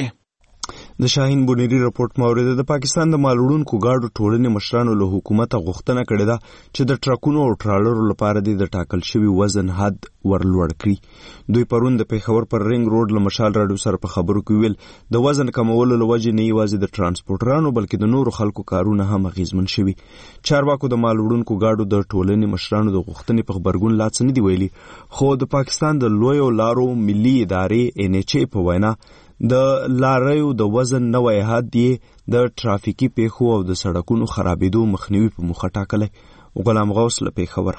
د شاهین بونیری رپورټ مورید د پاکستان د مال وړونکو گاډو ټولنې مشرانو له حکومت غوښتنه کړې ده چې د ټرکونو او ټرالرو لپاره د ټاکل شوی وزن حد ورلوړ کړي. دوی پرون د پیښور پر رنګ روډ له مشال راډیو سره په خبرو کې ویل د وزن کمولو لوجې نه یوازې د ترانسپورټرانو بلکې د نورو خلکو کارونه هم اغیزمن شوي. چارواکو د مال وړونکو گاډو د ټولنې مشرانو د غوښتنې په خبرګون لا څه نه دی ویلي خو د پاکستان د لویو لارو ملي ادارې NHA په وینا د لاریو د وزن نوی حد یې د ترافیکي پیښو او د سړکونو خرابېدو مخنیوي په موخه ټاکلی. غلام غوث له پیښوره.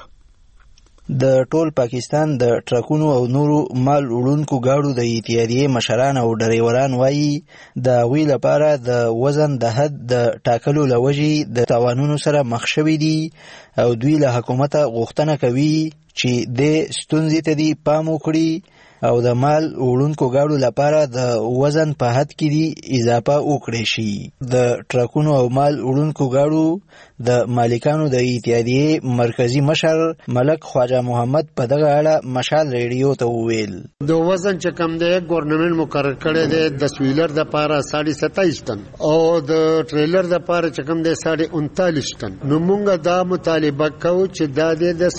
د ټول پاکستان د ټرکونو او نورو مال وړونکو گاډو د اتحادیې مشران او ډریوران وایي د هغوی لپاره د وزن د حد د ټاکلو له وجې د تاوانونو سره مخ شوي دي او دوی له حکومته غوښتنه کوي چې د ستونزې ته دې پام وکړي او د مال وړونکو گاډو لپاره د وزن په حد کې دی اضافه وکړي شي. د ټرکونو او مال وړونکو گاډو د مالکانو د اتحادیې مرکزی مشر ملک خواجه محمد په دغه اړه مشال ریډیو ته وویل د وزن چې کم دی ګورنمنت مقرر کړی دی د سویلر د پاره 27.5 ټن او د ټریلر د پاره چې کم دی 39 ټن نو موږ دا مطالبه کوو چې دا د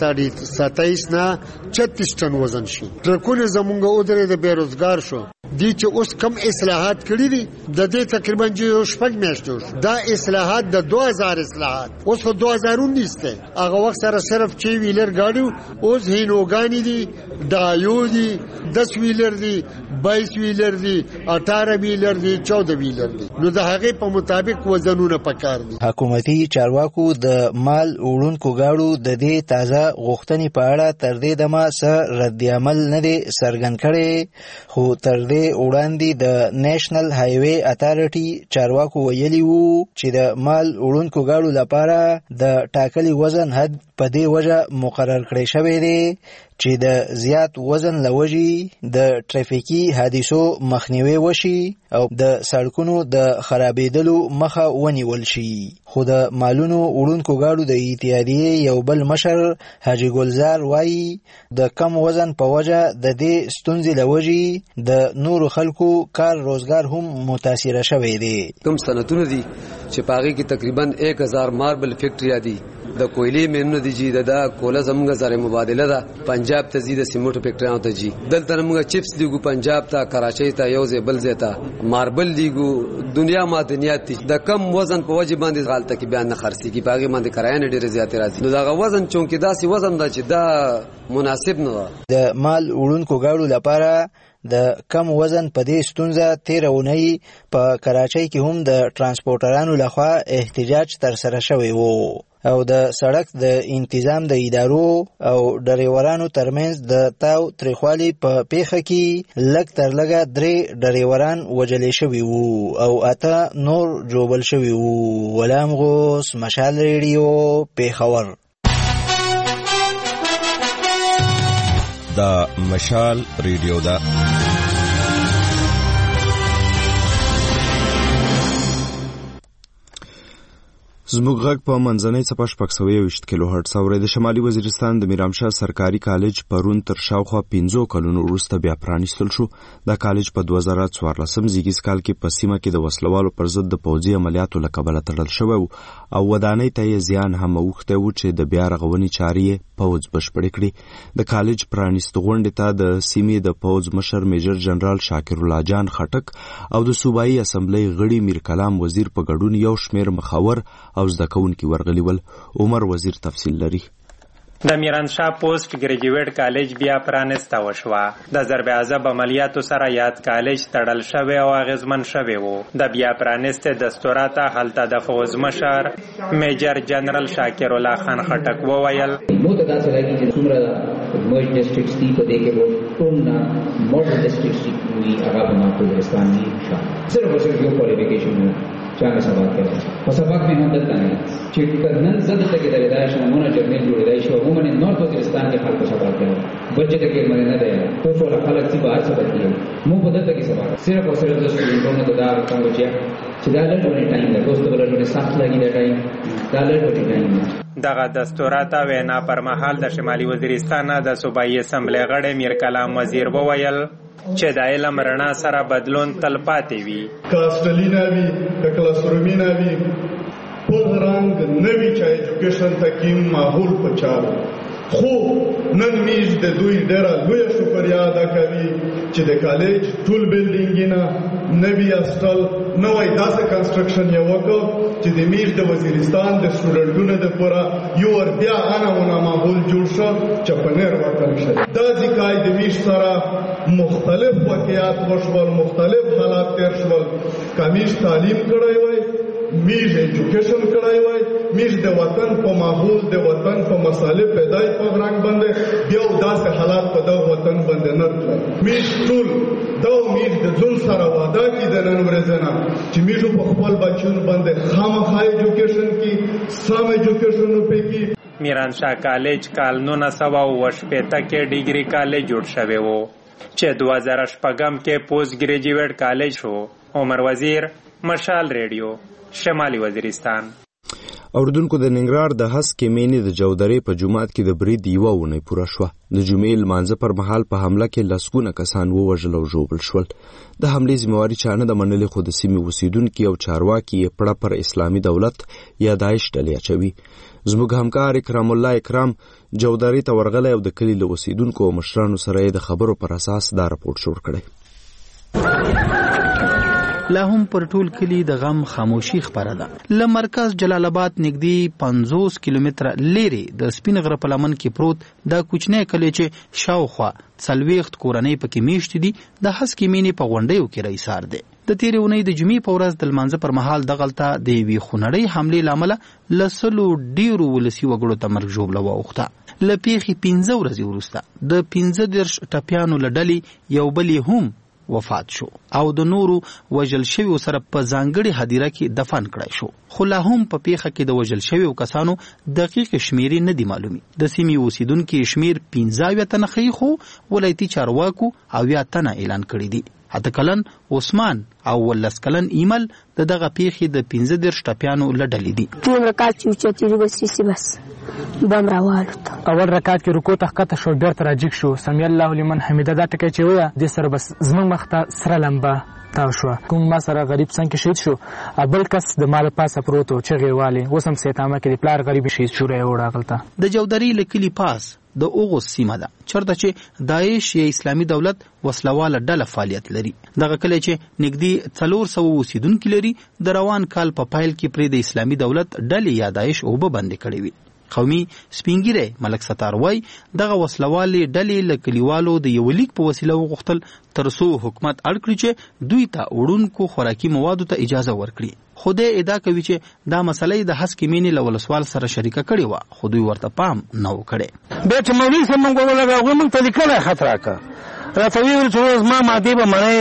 27 نه 36 ټن وزن شي ټرکونه زمونږ اودره د بیروزګار شو دي چې اوس کم اصلاحات کړی دي د دې تقریبا جو شپږ میاشتې دا اصلاحات د 2000 اصلاحات اوس 2019 ته هغه وخت سره صرف چې ویلر گاډیو اوس هینوګانی دي دایو دي 10 ویلر دي 22 ویلر دي 18 ویلر دي 14 ویلر دي نو د هغه په مطابق وزنونه پکار دي حکومتي چارواکو د مال وړونکو گاډو د دې تازه غوښتنې په اړه تر دې دمه سره رد عمل نه دي څرګند کړي خو تر دې وړاندې د نېشنل هایوي اتارټي چارواکو ویلي وو چې د مال وړونکو گاډو لپاره د ټاکلي وزن حد په دې وجه مقرر کړی شوی دی چې د زیات وزن لوجي د ټریفیکي حادثو مخنیوي وشي او د سړکونو د خرابېدلو مخه ونیول شي خو د مالونو وړونکو گاډو د اتحادیې یو بل مشر حاجی ګلزار وایي د کم وزن په وجه د دې ستونزې لوجي د نورو خلکو کار روزګار هم متاثر شوی دی کم صنعتونه دي چې پاغي کې تقریبا 1000 ماربل فیکټریا دي د کویلې مینو دي چې دا کوله زموږ زره مبادله ده پنجاب ته زیاده سیمټ فیکټریانو ته جی دلته موږ چپس دیګو پنجاب ته کراچۍ ته یو ځای بل ځای ته ماربل دیګو دنیا معدنیات دي د کم وزن په وجه باندې غالطه کې بیان نه خرسي کی باغې باندې کرایه نه ډیره زیات راځي نو دا وزن چونکې داسې وزن ده چې دا مناسب نه ده د مال وړونکو گاډو لپاره د کم وزن په دې ستونزه تیرونی په کراچۍ کې هم د ترانسپورټرانو لخوا احتجاج تر سره شوی وو او د سړک د انتظام د ادارو او ډریورانو ترمنځ د تاو تریخوالي په پیښه کې لږ تر لږه 3 ډریوران وجلې شوي وو او 8 نور جوبل شوي وو ولام غوس مشال ریډیو پیښور دا مشال ریډیو دا زموږ غږ په منځنۍ څپه 620 کیلو هرټز اوري د شمالي وزیرستان د میرامشاه سرکاري کالج پرون تر شاوخوا 15 کلونو وروسته بیا پرانیستل شو دا کالج په 2014 زیږیز کال کې په سیمه کې د وسلوالو پر ضد د پوځي عملیاتو له کبله تړل شوی او ودانۍ ته یې زیان هم اوښتی و چې د بیا رغونې چارې پوځ بشپړې کړې د کالج پرانیست غونډې ته د سیمې د پوځ مشر میجر جنرال شاکر الله جان خټک او د صوبایي اسمبلی غړي میر کلام وزیر په ګډون یو شمېر مخاور او زده کوونکي ورغلي ول عمر وزیر تفصیل لري د میرانشاه پوسټ ګریجویټ کالج بیا پرانسته وشوه د ضرب عذاب عملیاتو سره یاد کالج تړل شوی او اغیزمن شوی وو د بیا پرانسته دستوراته هلته د فوز مشر میجر جنرال شاکر الله خان خټک وویل مو ته دا څه لګي چې څومره مرج ډیسټریکټس دي په دې کې وو ټول مرج ډیسټریکټس دي هغه په پاکستان کې صرف یو کوالیفیکیشن چانه سبق کړی په سبق به هم دلته نه چې نن زده کې د ودایش نمونه جرنل جوړیدای شو عموما نورث وزیرستان کې خلکو سبق کړی بچی ته کې مړ نه دی ټول ټول خلک چې بار سبق کړي مو په دلته کې سبق صرف او صرف د سټوډنټونو ته دا کوم چې دا لږ ټایم دی دوست ولرونه سخت لګي دا ټایم دا لږ ټایم دغه دستورات وینا پر مهال د شمالي وزیرستان د صوبایي اسمبلی غړي میر کلام وزیر وویل چې د علم رڼا سره بدلون تل پاتې وي کلاستلینا وي کلاسرومینا وي په رنګ نوی چا ایجوکیشن تکیم ماحول پچاو خو نن میز د دوی ډېره لوی شکریا ادا کوي چې د کالج ټول بلډینګونه نوی استل نوې داسې کنسټرکشن یو وکړ چې د میز د وزیرستان د سټوډنټونو د پورا یو ور بیا اناونه ماحول جوړ شو چې په نیر وکړل شي دا ځکه د میز سره مختلف واقعیات وشول مختلف حالات تیر شول کمیش تعلیم کړی وای میز ایجوکیشن کړای وای میز د وطن په ماحول د وطن په مسالې پیدای په رنګ باندې بیا داسې حالات په د وطن باندې نه راځي میز ټول دا میز د ځل سره وعده کې د نن ورځې نه چې میز په خپل بچو باندې خامخا ایجوکیشن کې سم ایجوکیشن په کې میرانشاه کالج کال 1980 کې ډیګري کالج جوړ شوی وو چې 2014 کې پوسټ ګریجویټ کالج شو عمر وزیر مشال ریډیو شمالي وزیرستان اوردونکو د ننګرهار د هسکې مینې د جودرې په جومات کې د برید یوه اونۍ پوره شوه. د جمعې لمانځه پر مهال په حمله کې لسګونه کسان ووژل او ژوبل شول. د حملې ذمہواري چا نه ده منلې، خو د سیمې اوسیدونکي او چارواکي یې پړه پر اسلامي دولت یا داعش ډلې اچوي. زموږ همکار اکرام الله اکرام جودرې ته ورغلی او د کلي له اوسیدونکو او مشرانو سره یې د خبرو پر اساس دا راپورټ جوړ کړی. لا هم پر ټول کلی د غم خاموشي خبره ده. له مرکز جلال آباد نږدې 50 کیلومتره لرې د سپین غره په لمن کې پروت دا کوچنی کلی چې شاوخوا 40 کورنۍ پکې میشتې دي د هسکې مینې په غونډیو کې رئیسار دی. د تیرې اونۍ د جمعې په ورځ د لمانځه پر مهال دغلته د یوې خونړۍ حملې له امله له 100 ډیرو ولسي وګړو ته مرګ ژوبله واوښته. له پیښې 15 ورځې وروسته د 15 ټپیانو له ډلې یو بل هم وفات شو او د نورو وژل شویو سره په ځانګړې هدیره کې دفن کړای شو. خو لا هم په پیښه کې د وژل شویو کسانو دقیق شمیرې نه دي معلومي. د سیمې اوسیدونکو شمیر 15 تنه ښیي، خو ولایتي چارواکو 8 تنه اعلان کړی دي. اته کلن عثمان او 10 کلن ایمل دغه پیښې د 15 ټپیانو له ډلې دي. ټول رکعت چې چتیری وسیسي بس بم راوالوت. اول رکعت کې رکوع ته ښکته شو، بیرته راجګ شو، سمی الله لمن حمیده دا ټکی چې وایه د سره بس زموږ مخ ته سره لمبه تاو شو. کوم ما سره غریب څنګه شهید شو، بل کس د مال پاسه پروت و چغې والي اوس هم سیتامه کې د پلار غریب شهید شو راغلته. د جودرې له کلي پاس د اوغوس سیمه ده چرته چې داعش یا اسلامي دولت وسلواله ډله فعالیت لري. دغه کلی چې نږدې 400 اوسیدونکي لري د روان کال په پایل کې پرې د اسلامي دولت ډلې یا داعش اوبه بندې کړې وي. قومي سپینګیره ملک ستار وای دغه وسلوالې ډلې له کلیوالو د یو لیک په وسیله وغوښتل ترڅو حکومت اړ کړي چې دوی ته وړونکو خوراکي موادو ته اجازه ورکړي. خو د ادعا کوي چې دا مسلې د هسکې مینې له ولسوال سره شریکه کړې و، خو دوی ورته پام نه وکړي. به چې مولوی سم موږ ولګاو موږ ته لیکل خطر راکا راته ویل چې ما ماده به مړې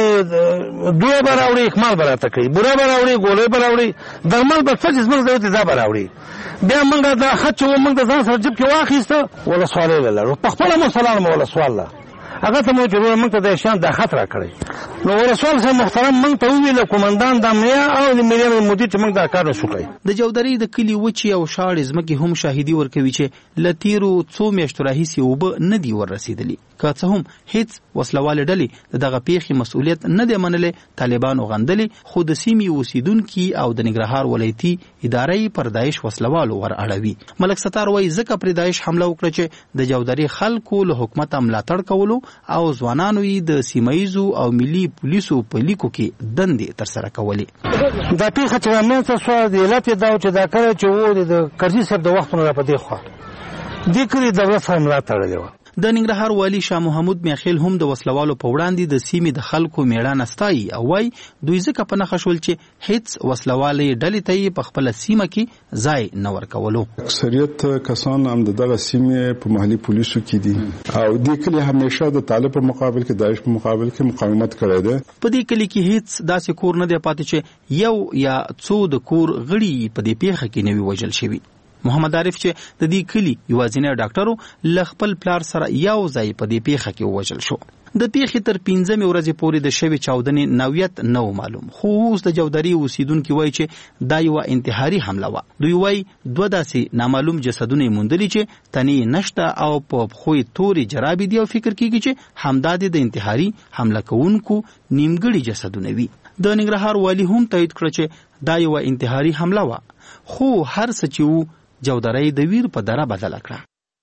دوه براوړي اکمال براته کوي، بوره براوړي، ګولې براوړي، درمل به څه جسمه زوته دا براوړي. بیا موږ دا خط چې موږ د ځان سره جيب کې واخیسته ولسوال له په خپل مو سلام ولسوال هغه ته مو چې موږ ته د شان د خطر راکړي. نو ولسوال سره محترم موږ ته ویل کومندان د امنیه او د ملي مدیر چې موږ دا کار وسو کوي. د جودرې د کلی وچی او شاړې ځمکې هم شاهدي ورکوي چې لتیرو 2 میاشتو راهیسې وب نه دی ورسېدلی. که څه هم هیڅ وسلواله ډلې دغه پیښې مسؤلیت نه دی منلې، طالبان غندلې، خو د سیمې اوسیدونکو او د ننګرهار ولایتي ادارې پر داعش وسلوالو ور اړوي. ملک ستار وایي ځکه پر داعش حمله وکړه چې د جودرې خلکو له حکومت ملاتړ کولو او ځوانانو یې د سیمایزو او ملي پولیسو په لیکو کې دندې تر سره کولې. دا پیښه چې موږ ته د علت دا چې دا کړ چې و د کرزي صاحب د وختونو را پدې خو دې کړي دولت هم ملاتړ دی. د ننګرهار والی شاه محمود میاخیل هم د وسلوالو په وړاندې د سیمې د خلکو میړانه ستایي او وایي دوی ځکه په نښه شول چې هیڅ وسلوالې ډلې ته یې په خپل سیمه کې ځای نه ورکولو. اکثریت کسان هم دغه سیمې په محلي پولیسو کې دي او دې کلی همیشه د طالب په مقابل کې داعش په مقابل کې مقاومت کړی دی. په دې کلی کې هیڅ داسې کور نه دی پاتې چې یو یا څو د کور غړي په دې پیښه کې نه وي وژل شوي. محمد عارف چې د دې کلی یوازینی ډاکټرو ل خپل پلار سره یو ځای په دې پیښه کې وژل شو. د پیښې تر 15 ورځې پورې د شوی چاودنې نوعیت نه معلوم، خو اوس د جودرې اوسیدونکو وایي چې دا یو انتحاري حمله و. دوی وایي دوه داسې نامعلوم جسدونه موندلي چې تنې نشته او په خوې توري جرابې دي او فکر کیږي چې همداد د انتحاري حمله کوونکو نیمګړي جسدونه وي. د ننګرهار والی هم تایید کړ چې دا یو انتحاري حمله و، خو هر څه چې جودرې د ویر په دره بدل کړه.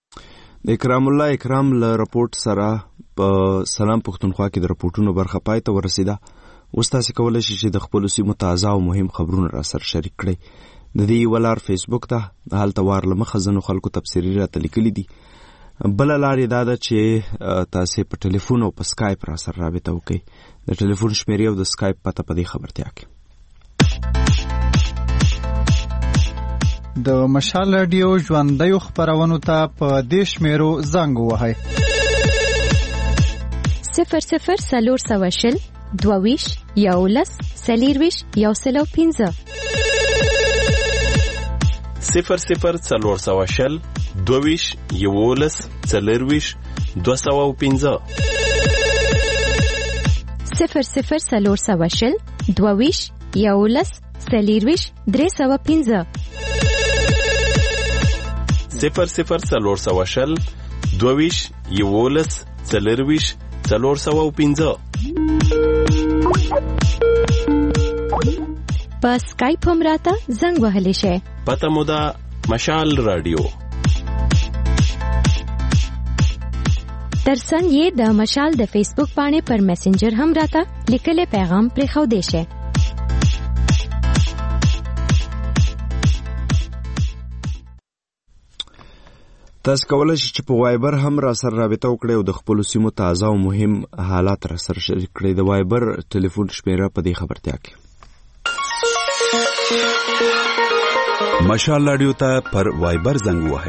د اکرام الله اکرام له رپورټ سره په سلام پښتونخوا کې د رپورټونو برخه پای ته ورسیده. اوس تاسو کولی شئ چې د خپل سیمو تازه او مهم خبرونه را سره شریک کړئ. د دې ولار فیسبوک ته هلته وار لمخه ځنو خلکو تفسیري راته لیکلي دي. بل لارې دا ده چې تاسو په ټلیفون او په سکایپ را سره رابطه وکړئ. د ټلیفون شمیرې او د سکایپ پته په دې خبرتیا کې. د مشال رادیو ژوندۍ خبرونو ته په دې شمیرو زنګ ووهئ 00 22 11 40 105 00 420 22 11 40 205 00 420 22 11 40 305 00 22 11 40 415. په سکایپ هم راته زنګ وهلی شئ. پته مو ده مشال رادیو. ترڅنګ یې د مشال د فیسبوک باندې پر میسنجر هم راته لیکلی پیغام پرېښودی شئ. تاسو کولای شئ چې په وایبر هم را سره رابطه وکړئ او د خپلو سیمو تازه او مهم حالات را سره شریک کړئ. د وایبر ټلیفون شمیره په دې خبرتیا کې. مشال رادیو ته پر وایبر زنګ ووهئ.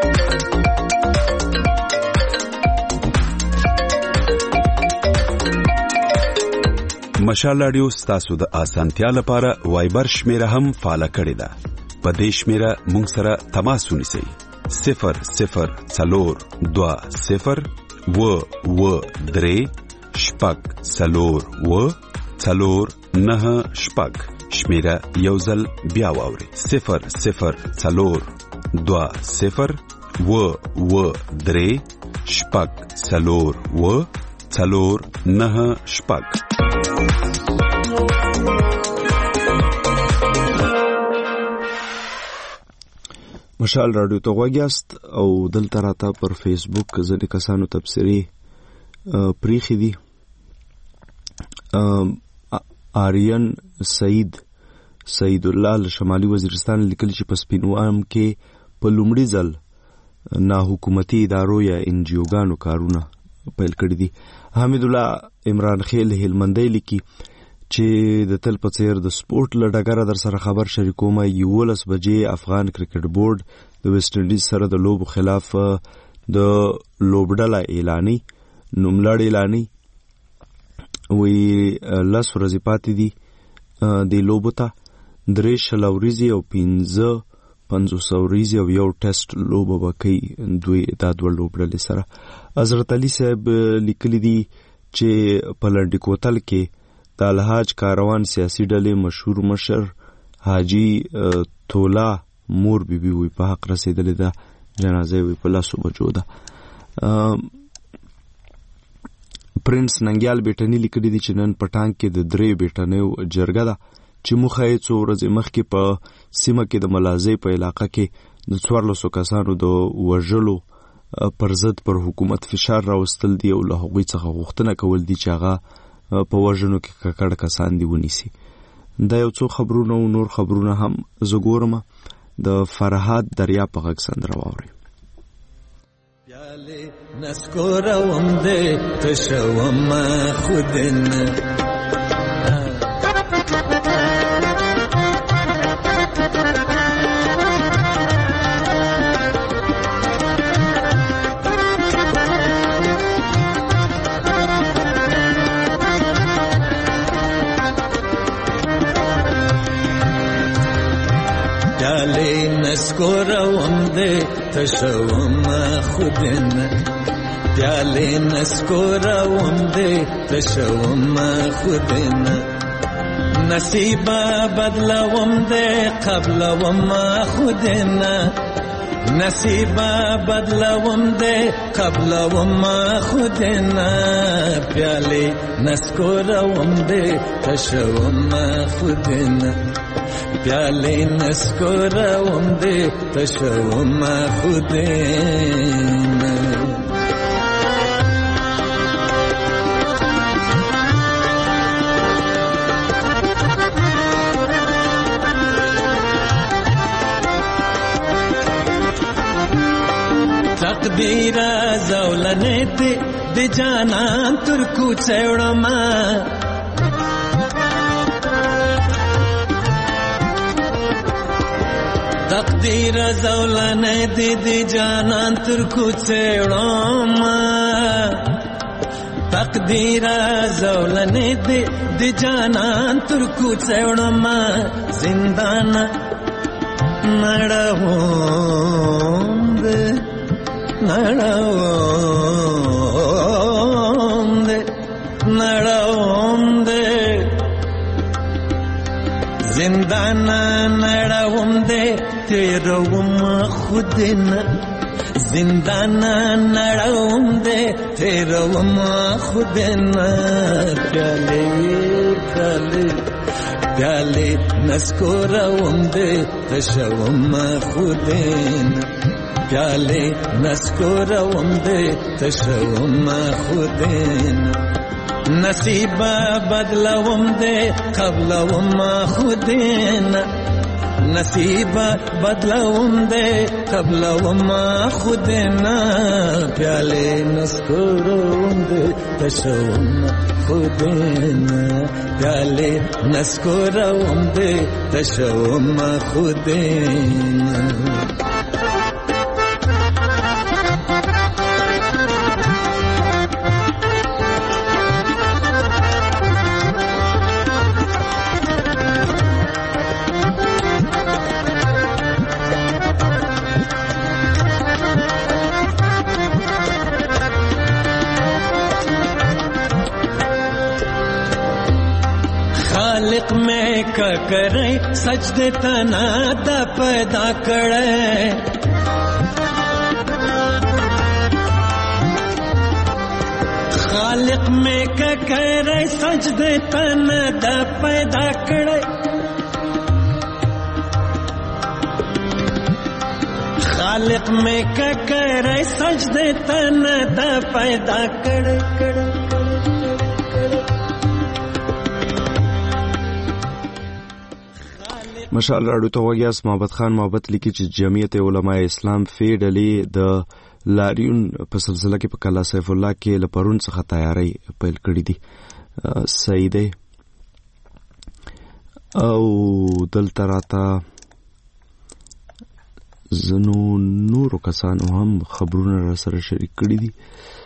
مشال رادیو ستاسو د اسانتیا لپاره وایبر شمیره هم فعال کړې ده. په دې شمیره موږ سره تماس ونیسئ. 00 4 2 0 و 3 شپږ 4 و 4 9 شپږ. شمیره یو ځل بیا واورئ. 00 4 2 0 و 3 شپږ 4 و 4 9 شپږ. مشال رادیو ته غوږ یاست او دلته راته پر فیسبوک ځینې کسانو تبصرې پریښې دي. آریان سعید الله له شمالي وزیرستان لیکلي چې په سپینوام کې په لومړي ځل ناحکومتي ادارو یا انجیوګانو کارونه پیل کړي دي. حمید الله عمران خیل هلمندی لیکي چې د تل په څیر د سپورت له ډګره در سره خبر شریکوم. 11 بجې افغان کرکټ بورډ د ویسټ انډیز سره د لوبو خلاف د لوبډله اعلاني نوملړ اعلاني وی 10 ورځې پاتې دي د لوبو ته. 3 ورځې او 50 ورځې او یو ټیسټ لوبه به کوي دا دوه لوبډلې سره. حضرت علي صاحب لیکلي دي چې په لنډي کوتل کې د الحاج کاروان سیاسي ډلې مشهور مشر حاجی تولا مور بیبي وی په حق رسیدلې ده. جنازه وی په 10 بجو ده. پرنس ننګیال بیٹنی لیکلي دي چې نن پټان کې د 3 بیٹنیو جرګه ده چې مخه یې 2 ورځې مخکې په سیمه کې د ملازۍ په علاقه کې د 1400 کسانو د وژلو پر ضد پر حکومت فشار راوستل دي او له هغوی څخه غوښتنه کول دي چې هغه په وژنو کې ککړ کسان دی ونیسي. دا یو څو خبرونه او نور خبرونه هم زګورم. د فرهاد دریا په غږ سندره واوري. پیاله نسکوروم دې تشوم خودن نسکوروم دې تشوم خودن پیاله نسکوروم دې تشوم خودن نصیبا بدلوم دې قبلوم خودن نصیبا بدلوم دې قبلوم خودن پیاله نسکوروم دې تشوم خودن پیاله نسکوروم دې تشوم خودن. تقدیر زولنه دې د جانان تر کوڅه وړما تقدیر زولنه دې د جانان تر کوڅه وړما تقدیر زولنه دې د جانان تر کوڅه وړما زندان نړوم دې نړوم دې زندان نړوم دې تیروم خودنا زندان نړوم دې تیروم خودنا پیالې پیالې پیالې نسکوروم دې تشوم خودنا پیالې نسکوروم دې تشوم خودنا نصیب بدلوم دې قبلوم خودنا نصیب بدلوم دے قبلوم خودنا پیالے نسکوروم دے تشوم خودنا پیالے نسکوروم دے تشوم خودنا خالق میں کا کرے سجدے تنا دا پیدا کرے خالق میں کا کرے سجدے تنا دا پیدا کرے خالق میں کا کرے سجدے تنا دا پیدا کرے مشال راډیو ته وګیاس محمد خان محبت لیکي چې جمعیت علماء اسلام فی ډلې د لاریون په سلسله کې په کلا سیف الله کې لپرون څخه تیاری پیل کړی دي صحیح دی او دلته راته زنو نورو کسانو هم خبرونه را سره شریک کړي دي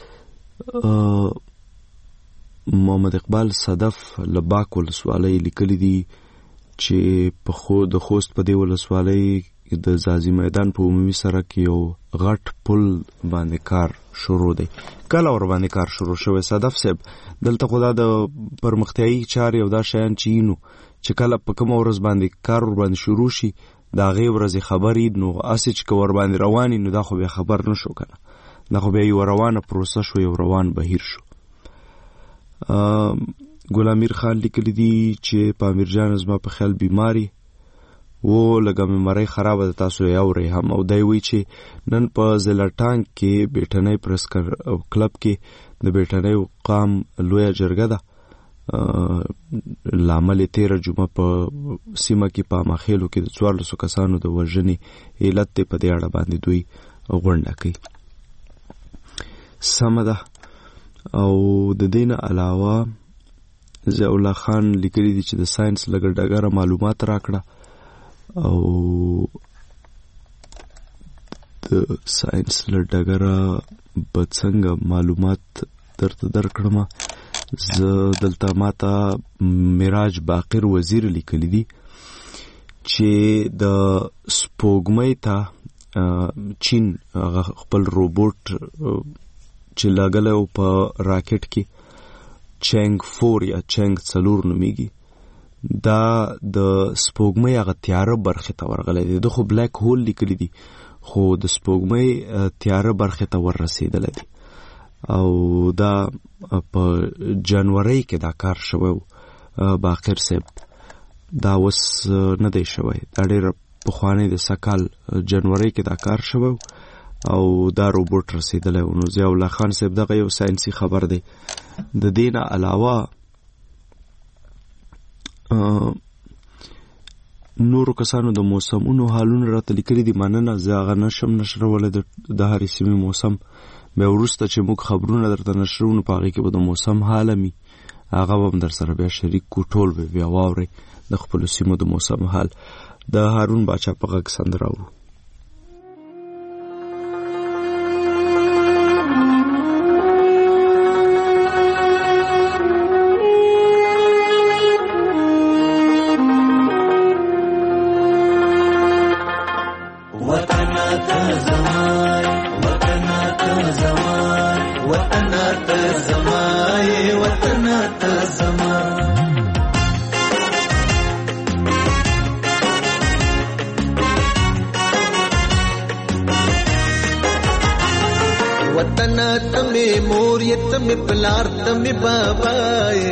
محمد اقبال صدف لباک ولسوالۍ لیکلي دي چې په د خوست په دی ولسوالۍ د ځاځي میدان په عمومي سړک یو غټ پل باندې کار شروع دی کله ور باندې کار شروع شوی صدف صاحب دلته خدا د پرمختیايي چارې او دا شیان چینو چې کله په کوم ورځ باندې کار ور باندې شروع شي دا غي ورځ خبرې نو اسې چې ور باندې رواني نو دا خو به خبر نشو کنه دا خو به یو روانه پروسه شو یو روان بهیر شو ګلامیر خان لیکلی دی چې پامیر جان زما په خیال بیماری و لګه مې مړی خرابه ده تاسو یې اورئ هم او دی وی چې نن په ضلع ټانک کې بیټنۍ پرس کلب کې د بیټنۍ قام لویه جرګه ده لامل 13 جمعه په سیمه کې په ماخېلو کې د 1400 کسانو د وژنې علت په دې اړه باندې دوی غونډه کوي سمه ده او د دین علاوه ضیاء الله خان لیکلی دی چې د ساينس لګ ډګره معلومات راکړه او د ساينس لګ ډګره بڅنګ معلومات درته درکړم ز دلته ماته میراج باقر وزیر لیکلی دی چې د سپوږمۍ ته چین خپل روبوټ چې لګلو په راکټ کې چنګ 4 یا چنګ 4 نومیږي دا د سپوږمۍ هغه تیاره برخه ته ورغلی دی د خو بلیک هول لیکلی دی خو د سپوږمۍ تیاره برخه ته ورسېدلی دی او دا په جنوري کې دا کار شوی باقر صاحب دا وس نه دی شوی دا ډېر پخوانی د سکال جنوري کې دا کار شوی او دا روبوټ رسیدلی نو ضیاء الله خان صاحب دغه یو ساينسي خبر دی د دین علاوه نورو کسانو د موسمونو حالونه راته لیکلي دي مننه زه هغه نشم نشرولی د هرې سیمې موسم بیا وروسته چې موږ خبرونه درته نشرو په هغې کې به د موسم حاله مي هغه به هم در سره بیا شریک کو ټول به بیا واورئ د خپلو سیمو د موسم حال د هارون باچا په غږ سندره اورو پلار ته می بابای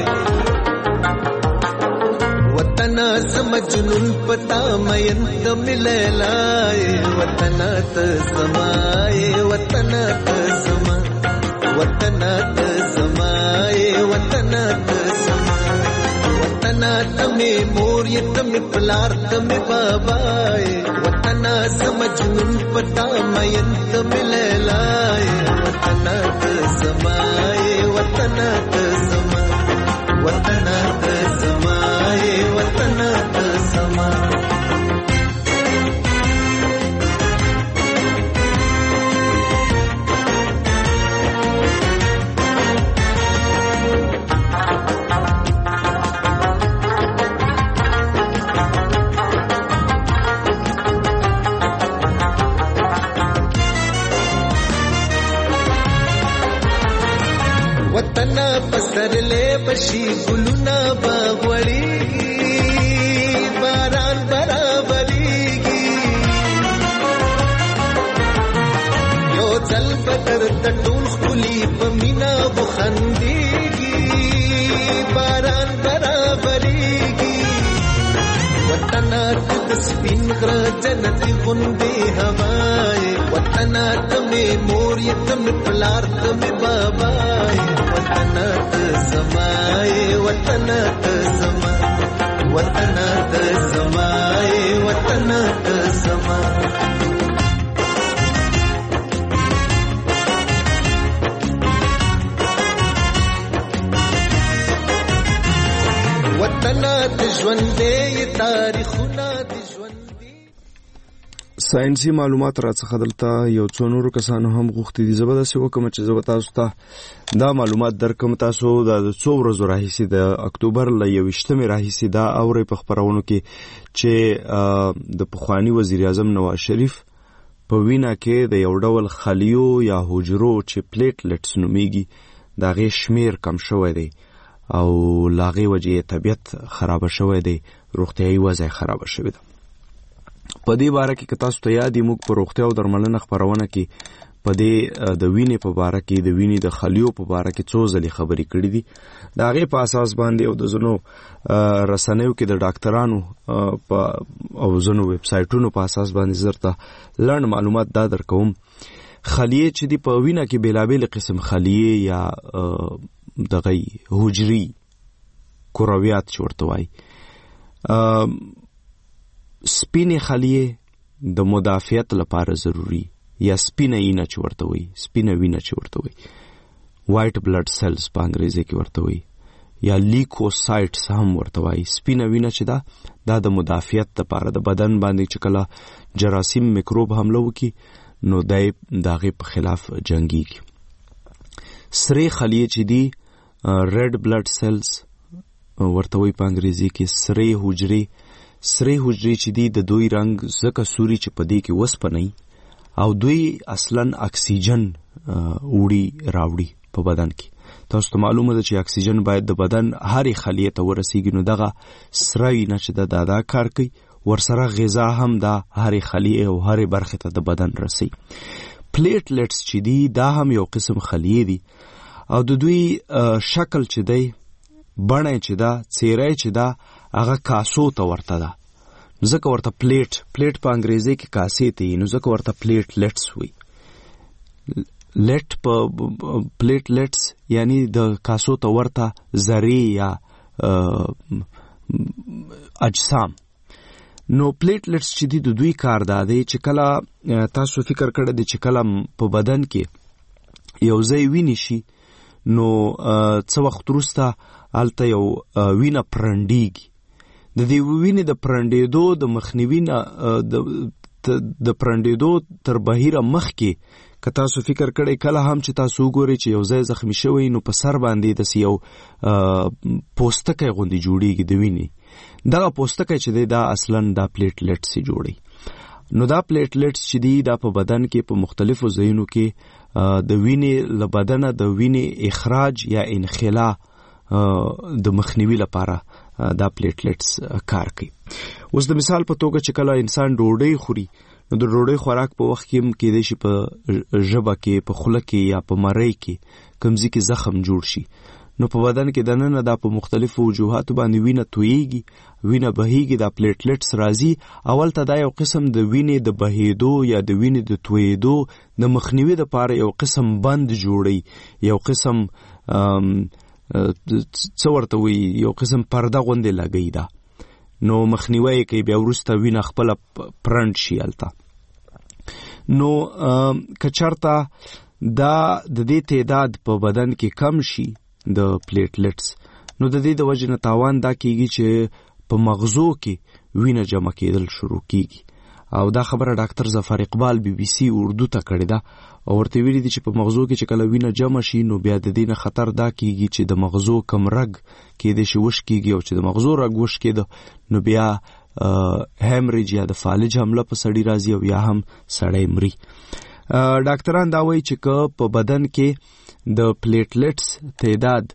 وطن زم جنون پتا مین ته می لیلای وطن ته سمای وطن ته سما وطن ته سمای وطن ته سما وطن ته می مور ته می پلار ته می بابای وطن زم جنون پتا مین ته می لیلای وطن ته سمای وطن ته سما وطن ته سمای وطن ته سما وطن پسرلې بشي ګلونه باغوړيږي باران برابرېږي یو ځل بدر د ټول خولي په مینا وخندېږي باران برابرېږي وطن د سپین غره جنت غوندې هوای وطن ته مې مور یې ته مې پلار ته مې بابای وطن ته سمای وطن ته سما وطن ته سمای وطن ته سما وطن د ژوندې تاریخونه د ژوندې ساينسي معلومات راڅخه دلته یو څو نورو کسانو هم غوښتي دي زبردست وکم چې زه تاسو ته دا معلومات درکم تاسو د څو ورځو راهیسې د اکتوبر ل 21 راهیسې دا اوري په خبرونو کې چې د پخوانی وزیر اعظم نواز شریف په وینا کې د یو ډول خلیو یا حجرو چې پلیټلیټس نومیږي دا غي شمیر کم شوی دی او لاغي وجه طبيعت خراب شوی دی روغتيایي وضع خراب شوی دی په دې باره کې تاسو ته یادې موږ په روغتیا او درملنه خبرونه کې په دې د وینې په باره کې د وینې د خلیو په باره کې څو ځلې خبرې کړې دي دا غي په اساس باندې او د زنو رسنیو کې د ډاکټرانو او زنو ویب سایټونو په اساس باندې زرته لړن معلومات دا درکوم خلیه چې دی په وینه کې بیلابل قسم خلیه یا دغه حجري کرویات ورته وایي سپینې خلیه د مدافعت لپاره ضروری یا سپینه وینه چې ورته وایي سپینه وینه چې ورته وایي وایټ بلډ سیلز په انګریزي کې ورته وایي یا لیکوسایټس هم ورته وایي سپینه وینه چې دا د مدافعت لپاره د بدن باندې چې کله جراثیم میکروب حمله وکړي نو دغه په خلاف جنگيږي سری خلیه چې دی ریډ بلډ سیلز ورته وایي په انګریزي کې سری حجرې چې دی د دوی رنگ زکه سوري چې پدې کې وسپنی او دوی اصلا اکسیجن وړي راوړي په بدن کې تاسو ته معلومه ده چې اکسیجن باید د بدن هرې خلیه ته ورسیږي نو دغه سری نه چې دا کار کوي ورسره غذا هم دا هرې خلیه او هرې برخه ته د بدن رسي پلیټلیټس چې دی دا هم یو قسم خلیه دي او د دوی شکل چې دی بڼه چې دا څیره چې دا هغه کاسو ته ورته ده ځکه ورته پلیټ په انګریزي کې کاسې ته نو ځکه ورته پلیټلیټس وي پلیټلیټس یعنی د کاسو ته ورته ذرې یا اجسام نو پلیټلیټس چې دی د دوی کار دا دی چې کله تاسو فکر کړئ چې کله په بدن کې یو ځای ویني شي نو څه وخت وروسته هلته یو وینه پرنډیږي د دې وینې د پرنډېدو د مخنیوي نه د پرنډېدو تر بهیره مخکې که تاسو فکر کړئ کله هم چې تاسو وګورئ چې یو ځای زخمی شوی نو په سر باندې داسې یو پوستکی غوندې جوړیږي د وینې دغه پوستکی چې دی دا اصلا دا پلیټلیټس یې جوړي نو دا پلیټلیټس چې دی دا په بدن کې په مختلفو ځایونو کې د وینې له بدنه د وینې اخراج یا انخلا د مخنیوي لپاره دا پلیټلیټس کار کوي اوس د مثال په توګه چې کله انسان ډوډۍ خوري نو د ډوډۍ خوراک په وخت کې هم کېدای شي په ژبه کې په خوله کې یا په مرۍ کې کمزي کې زخم جوړ شي نو په بدن کې دننه دا په مختلفو وجوهاتو باندې وینه تویږي وینه بهیږي دا پلیټلیټس راځي اول ته دا یو قسم د وینې د بهیدو یا د وینې د تویدو د مخنیوي لپاره یو قسم بند جوړي یو قسم څه ورته وي یو قسم پرده غوندې لګي دا نو مخنیوي کوي بیا وروسته وینه خپل پرنټ شي الته نو کچرتا دا د دې تعداد په بدن کې کم شي د پلیټلیټس نو د دې د وجه نه تاوان دا کیږي چې په مغزو کې وینه جمع کېدل شروع کیږي او دا خبره ډاکټر ظفر اقبال BBC اردو ته کړې ده او ورته ویلي دي چې په مغزو کې چې کله وینه جمع شي نو بیا د دې نه خطر دا کیږي چې د مغزو کم رګ کېدای شي وش کیږي او چې د مغزو رګ وش کېده نو بیا هیمریج یا د فالج حمله په سړی راځي او یا هم سړی مري ډاکټران دا وایي چې په بدن کې د پلیټلیټس تعداد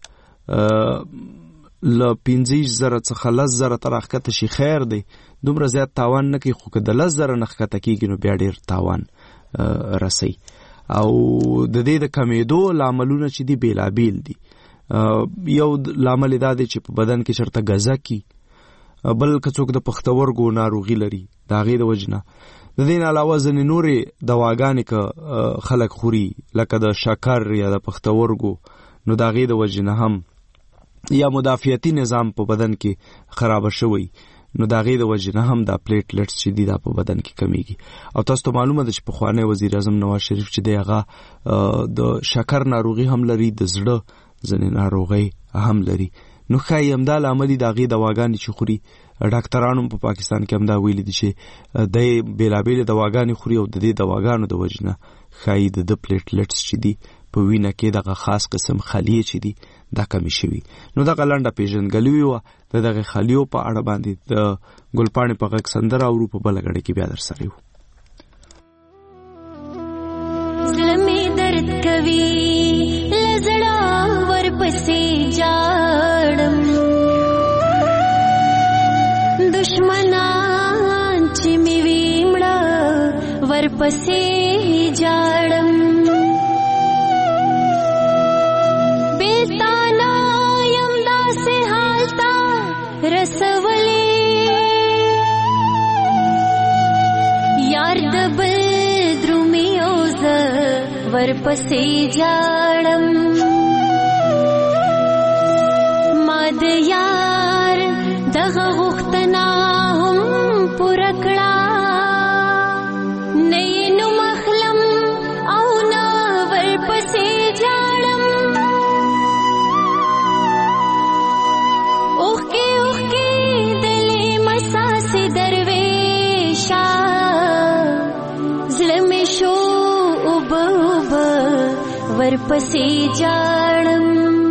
ل 15,000 څخه 10,000 تر اخته شي خیر دی دومره زیات تاوان نه کوي خو که د 10,000 نه ښکته کېږي نو بیا ډېر تاوان رسي او د دې د کمیدو لاملونه چې دي بیلابیل دي یو لامل دا دی چې په بدن کې چرته ګزه کی بل که څوک د پښتورګو ناروغي لري د هغې د وجې نه د دې نه علاوه ځینې نورې دواګانې که خلک خوري لکه د شکر یا د پښتورګو نو د هغې د وجې نه هم یا مدافعتي نظام په بدن کې خرابه شوی نو د هغې د وجې نه هم دا پلیټلیټس چې دي دا په بدن کې کمیږي او تاسو ته معلومه ده چې پخوانی وزیر اعظم نواز شریف چې دی هغه د شکر ناروغي هم لري د زړه ځینې ناروغۍ هم لري نو ښایي همدا لامل د هغې دواګانې چې خوري ډاکټرانو په پاکستان کې هم دا ویلي دي چې د بیلابیلې دواګانې خوري او د دې دواګانو د وجې نه ښایي د پلیټلیټس چې دي په وینه کې دغه خاص قسم خلیې چې دي دا کمی شوي نو دغه لنډه پیژندګلوي وه د دغې خلیو په اړه باندې د ګلپاڼې په غږ سندره اورو په بله ګړۍ کې بیا در سره یو زړه مې درد کوي له زړه ورپسې جاړم دشمنان چې مې وي مړه ورپسې جاړم بیلتانا یم داسې حال ته رسولې یار د بل درومي او زه ورپسې جاړم ما د یار دغه غوښتنه هم پوره کړه نه یې نوم اخلم او نه ورپسې جاړم اوښکې اوښکې دلې مساسې درویشه زړه مې شو اوبه اوبه ورپسې جاړم